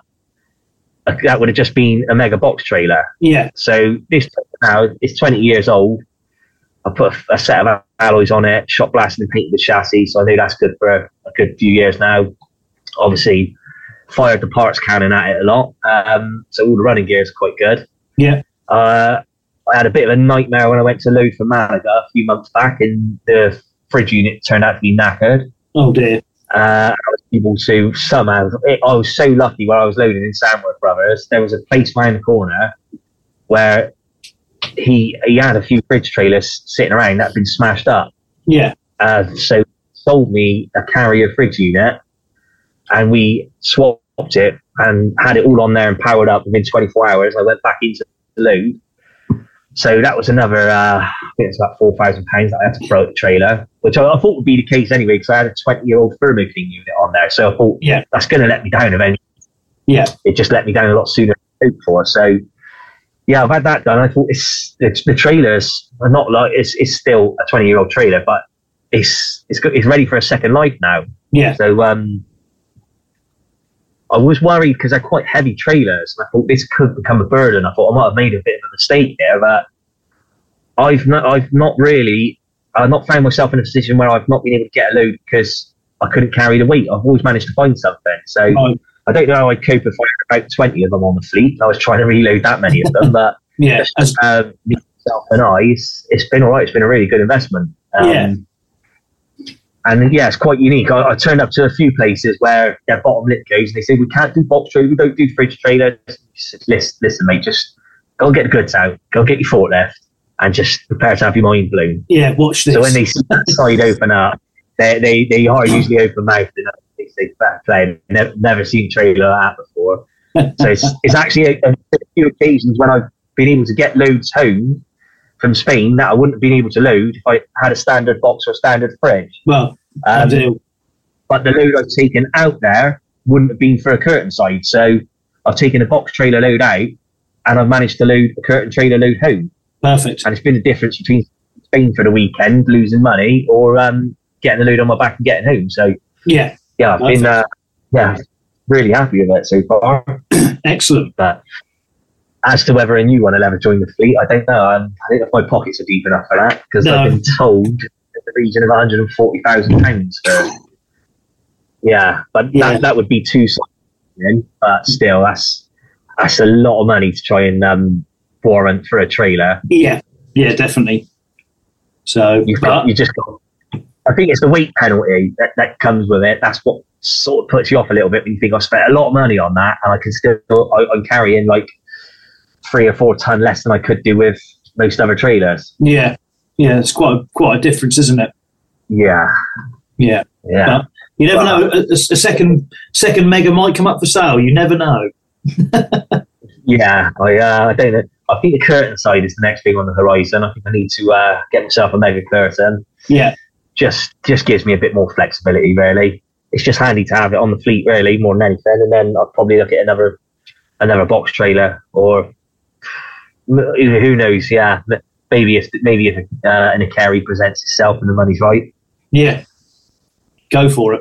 that would have just been a mega box trailer. Yeah. So this now is twenty years old. I put a, a set of alloys on it, shot blasted and painted the chassis, so I know that's good for a, a good few years now. Obviously, fired the parts cannon at it a lot, um, so all the running gear is quite good. Yeah. Uh, I had a bit of a nightmare when I went to load for Malaga a few months back, and the fridge unit turned out to be knackered. Oh dear. Uh, I was able to somehow, it, I was so lucky when I was loading in Samworth Brothers, there was a place around the corner where he he had a few fridge trailers sitting around that had been smashed up. Yeah. Uh, so sold me a carrier fridge unit, and we swapped it and had it all on there and powered up within twenty-four hours. I went back into the load. So that was another, uh, I think it's about four thousand pounds that I had to throw at the trailer, which I, I thought would be the case anyway, because I had a twenty-year-old Thermo King unit on there. So I thought, yeah, that's going to let me down eventually. Yeah. It just let me down a lot sooner than I hoped for. So, yeah, I've had that done. I thought it's, it's the trailers are not like, it's, it's still a twenty-year-old trailer, but it's, it's, got, it's ready for a second life now. Yeah. So, um, I was worried because they're quite heavy trailers, and I thought this could become a burden. I thought I might have made a bit of a mistake here, but I've not, I've not really, I've not found myself in a position where I've not been able to get a load because I couldn't carry the weight. I've always managed to find something. So oh. I don't know how I'd cope if I had about twenty of them on the fleet. I was trying to reload that many of them, but yeah, just, um, myself and I, it's, it's been all right. It's been a really good investment. Um, yeah. And yeah, it's quite unique. I, I turned up to a few places where their bottom lip goes and they say, we can't do box trailer, we don't do fridge trailers. Listen, listen, mate, just go and get the goods out, go and get your forklift, and just prepare to have your mind blown. Yeah, watch this. So when they see that side open up, they they, they are usually open mouthed and they say, back play. Never, never seen a trailer like that before. So it's, it's actually a, a few occasions when I've been able to get loads home from Spain that I wouldn't have been able to load if I had a standard box or a standard fridge. Well, um, I do. But the load I've taken out there wouldn't have been for a curtain side. So I've taken a box trailer load out and I've managed to load a curtain trailer load home. Perfect. And it's been the difference between Spain for the weekend, losing money, or um, getting the load on my back and getting home. So yeah, yeah, I've perfect. been uh, yeah really happy with it so far. Excellent. But as to whether a new one will ever join the fleet, I don't know. Um, I don't know if my pockets are deep enough for that, because no. I've been told in the region of one hundred forty thousand pounds for. Yeah, but yeah. That, that would be too something. But still, that's that's a lot of money to try and um, warrant for a trailer. Yeah, yeah, definitely. So You've but, got, you just got. I think it's the weight penalty that, that comes with it. That's what sort of puts you off a little bit when you think I spent a lot of money on that, and I can still I, I'm carrying like three or four ton less than I could do with most other trailers. Yeah, yeah, it's quite a, quite a difference, isn't it? Yeah, yeah, yeah. But you never but, know. A, a second second mega might come up for sale. You never know. yeah, I uh, I don't know. I think the curtain side is the next thing on the horizon. I think I need to uh, get myself a mega curtain. Yeah, just just gives me a bit more flexibility. Really, it's just handy to have it on the fleet, really, more than anything. And then I'll probably look at another another box trailer, or who knows? Yeah, maybe if maybe if uh, an Ikari presents itself and the money's right. Yeah, go for it.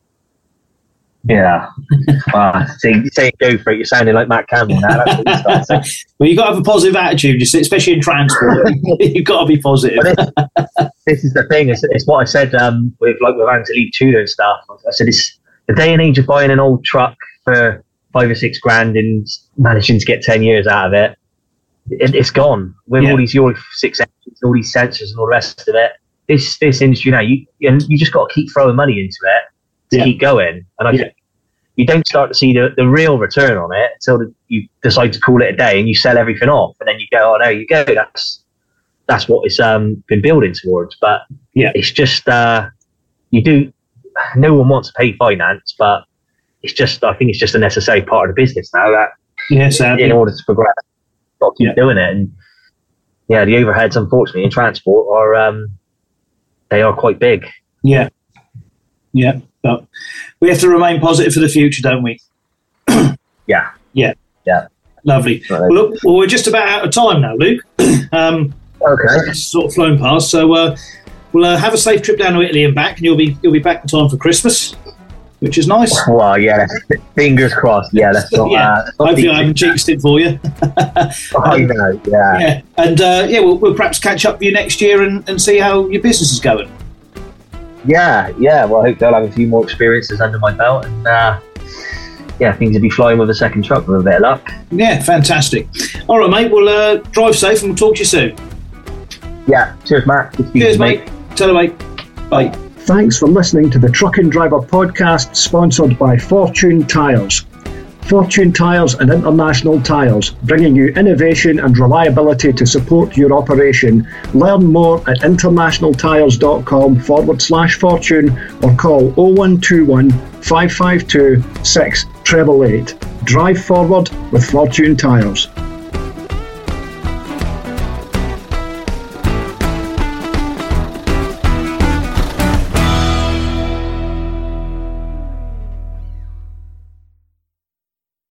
Yeah. Well, saying, saying go for it, you're sounding like Matt Campbell now. That's what you well, you've got to have a positive attitude, you see, especially in transport. You've got to be positive. This, this is the thing. It's, it's what I said um, with like with Antelope Tudor and stuff. I said it's the day and age of buying an old truck for five or six grand and managing to get ten years out of it. it it's gone with yeah. all these Euro six engines, all these sensors and all the rest of it. This this industry now, you and you just got to keep throwing money into it. To yeah. keep going, and I yeah. you don't start to see the, the real return on it until you decide to call it a day and you sell everything off, and then you go, oh, there you go, that's that's what it's um, been building towards. But yeah, it's just uh, you do. No one wants to pay finance, but it's just I think it's just a necessary part of the business now. That yeah, sadly. in order to progress, you've got to keep yeah. doing it. And yeah, the overheads, unfortunately, in transport are um, they are quite big. Yeah, yeah. But we have to remain positive for the future, don't we? yeah. Yeah. Yeah. Lovely. Right. Well, look, well, we're just about out of time now, Luke. um, okay. It's sort of flown past. So uh, we'll uh, have a safe trip down to Italy and back, and you'll be you'll be back in time for Christmas, which is nice. Well, yeah. Fingers crossed. Yeah. That's not. yeah. Uh, not Hopefully, I haven't jinxed it for you. I um, know. Yeah. Yeah. And uh, yeah, we'll, we'll perhaps catch up with you next year and, and see how your business is going. Yeah, yeah. Well, I hope they'll have a few more experiences under my belt, and uh, yeah, things will be flying with a second truck with a bit of luck. Yeah, fantastic. All right, mate. We'll uh, drive safe, and we'll talk to you soon. Yeah. Cheers, Matt. Cheers, mate. Tell you, mate. Bye. Thanks for listening to the Truck and Driver podcast, sponsored by Fortune Tyres. Fortune Tyres and International Tyres, bringing you innovation and reliability to support your operation. Learn more at internationaltyres.com forward slash fortune or call oh one two one, five five two, six eight eight eight. Drive forward with Fortune Tyres.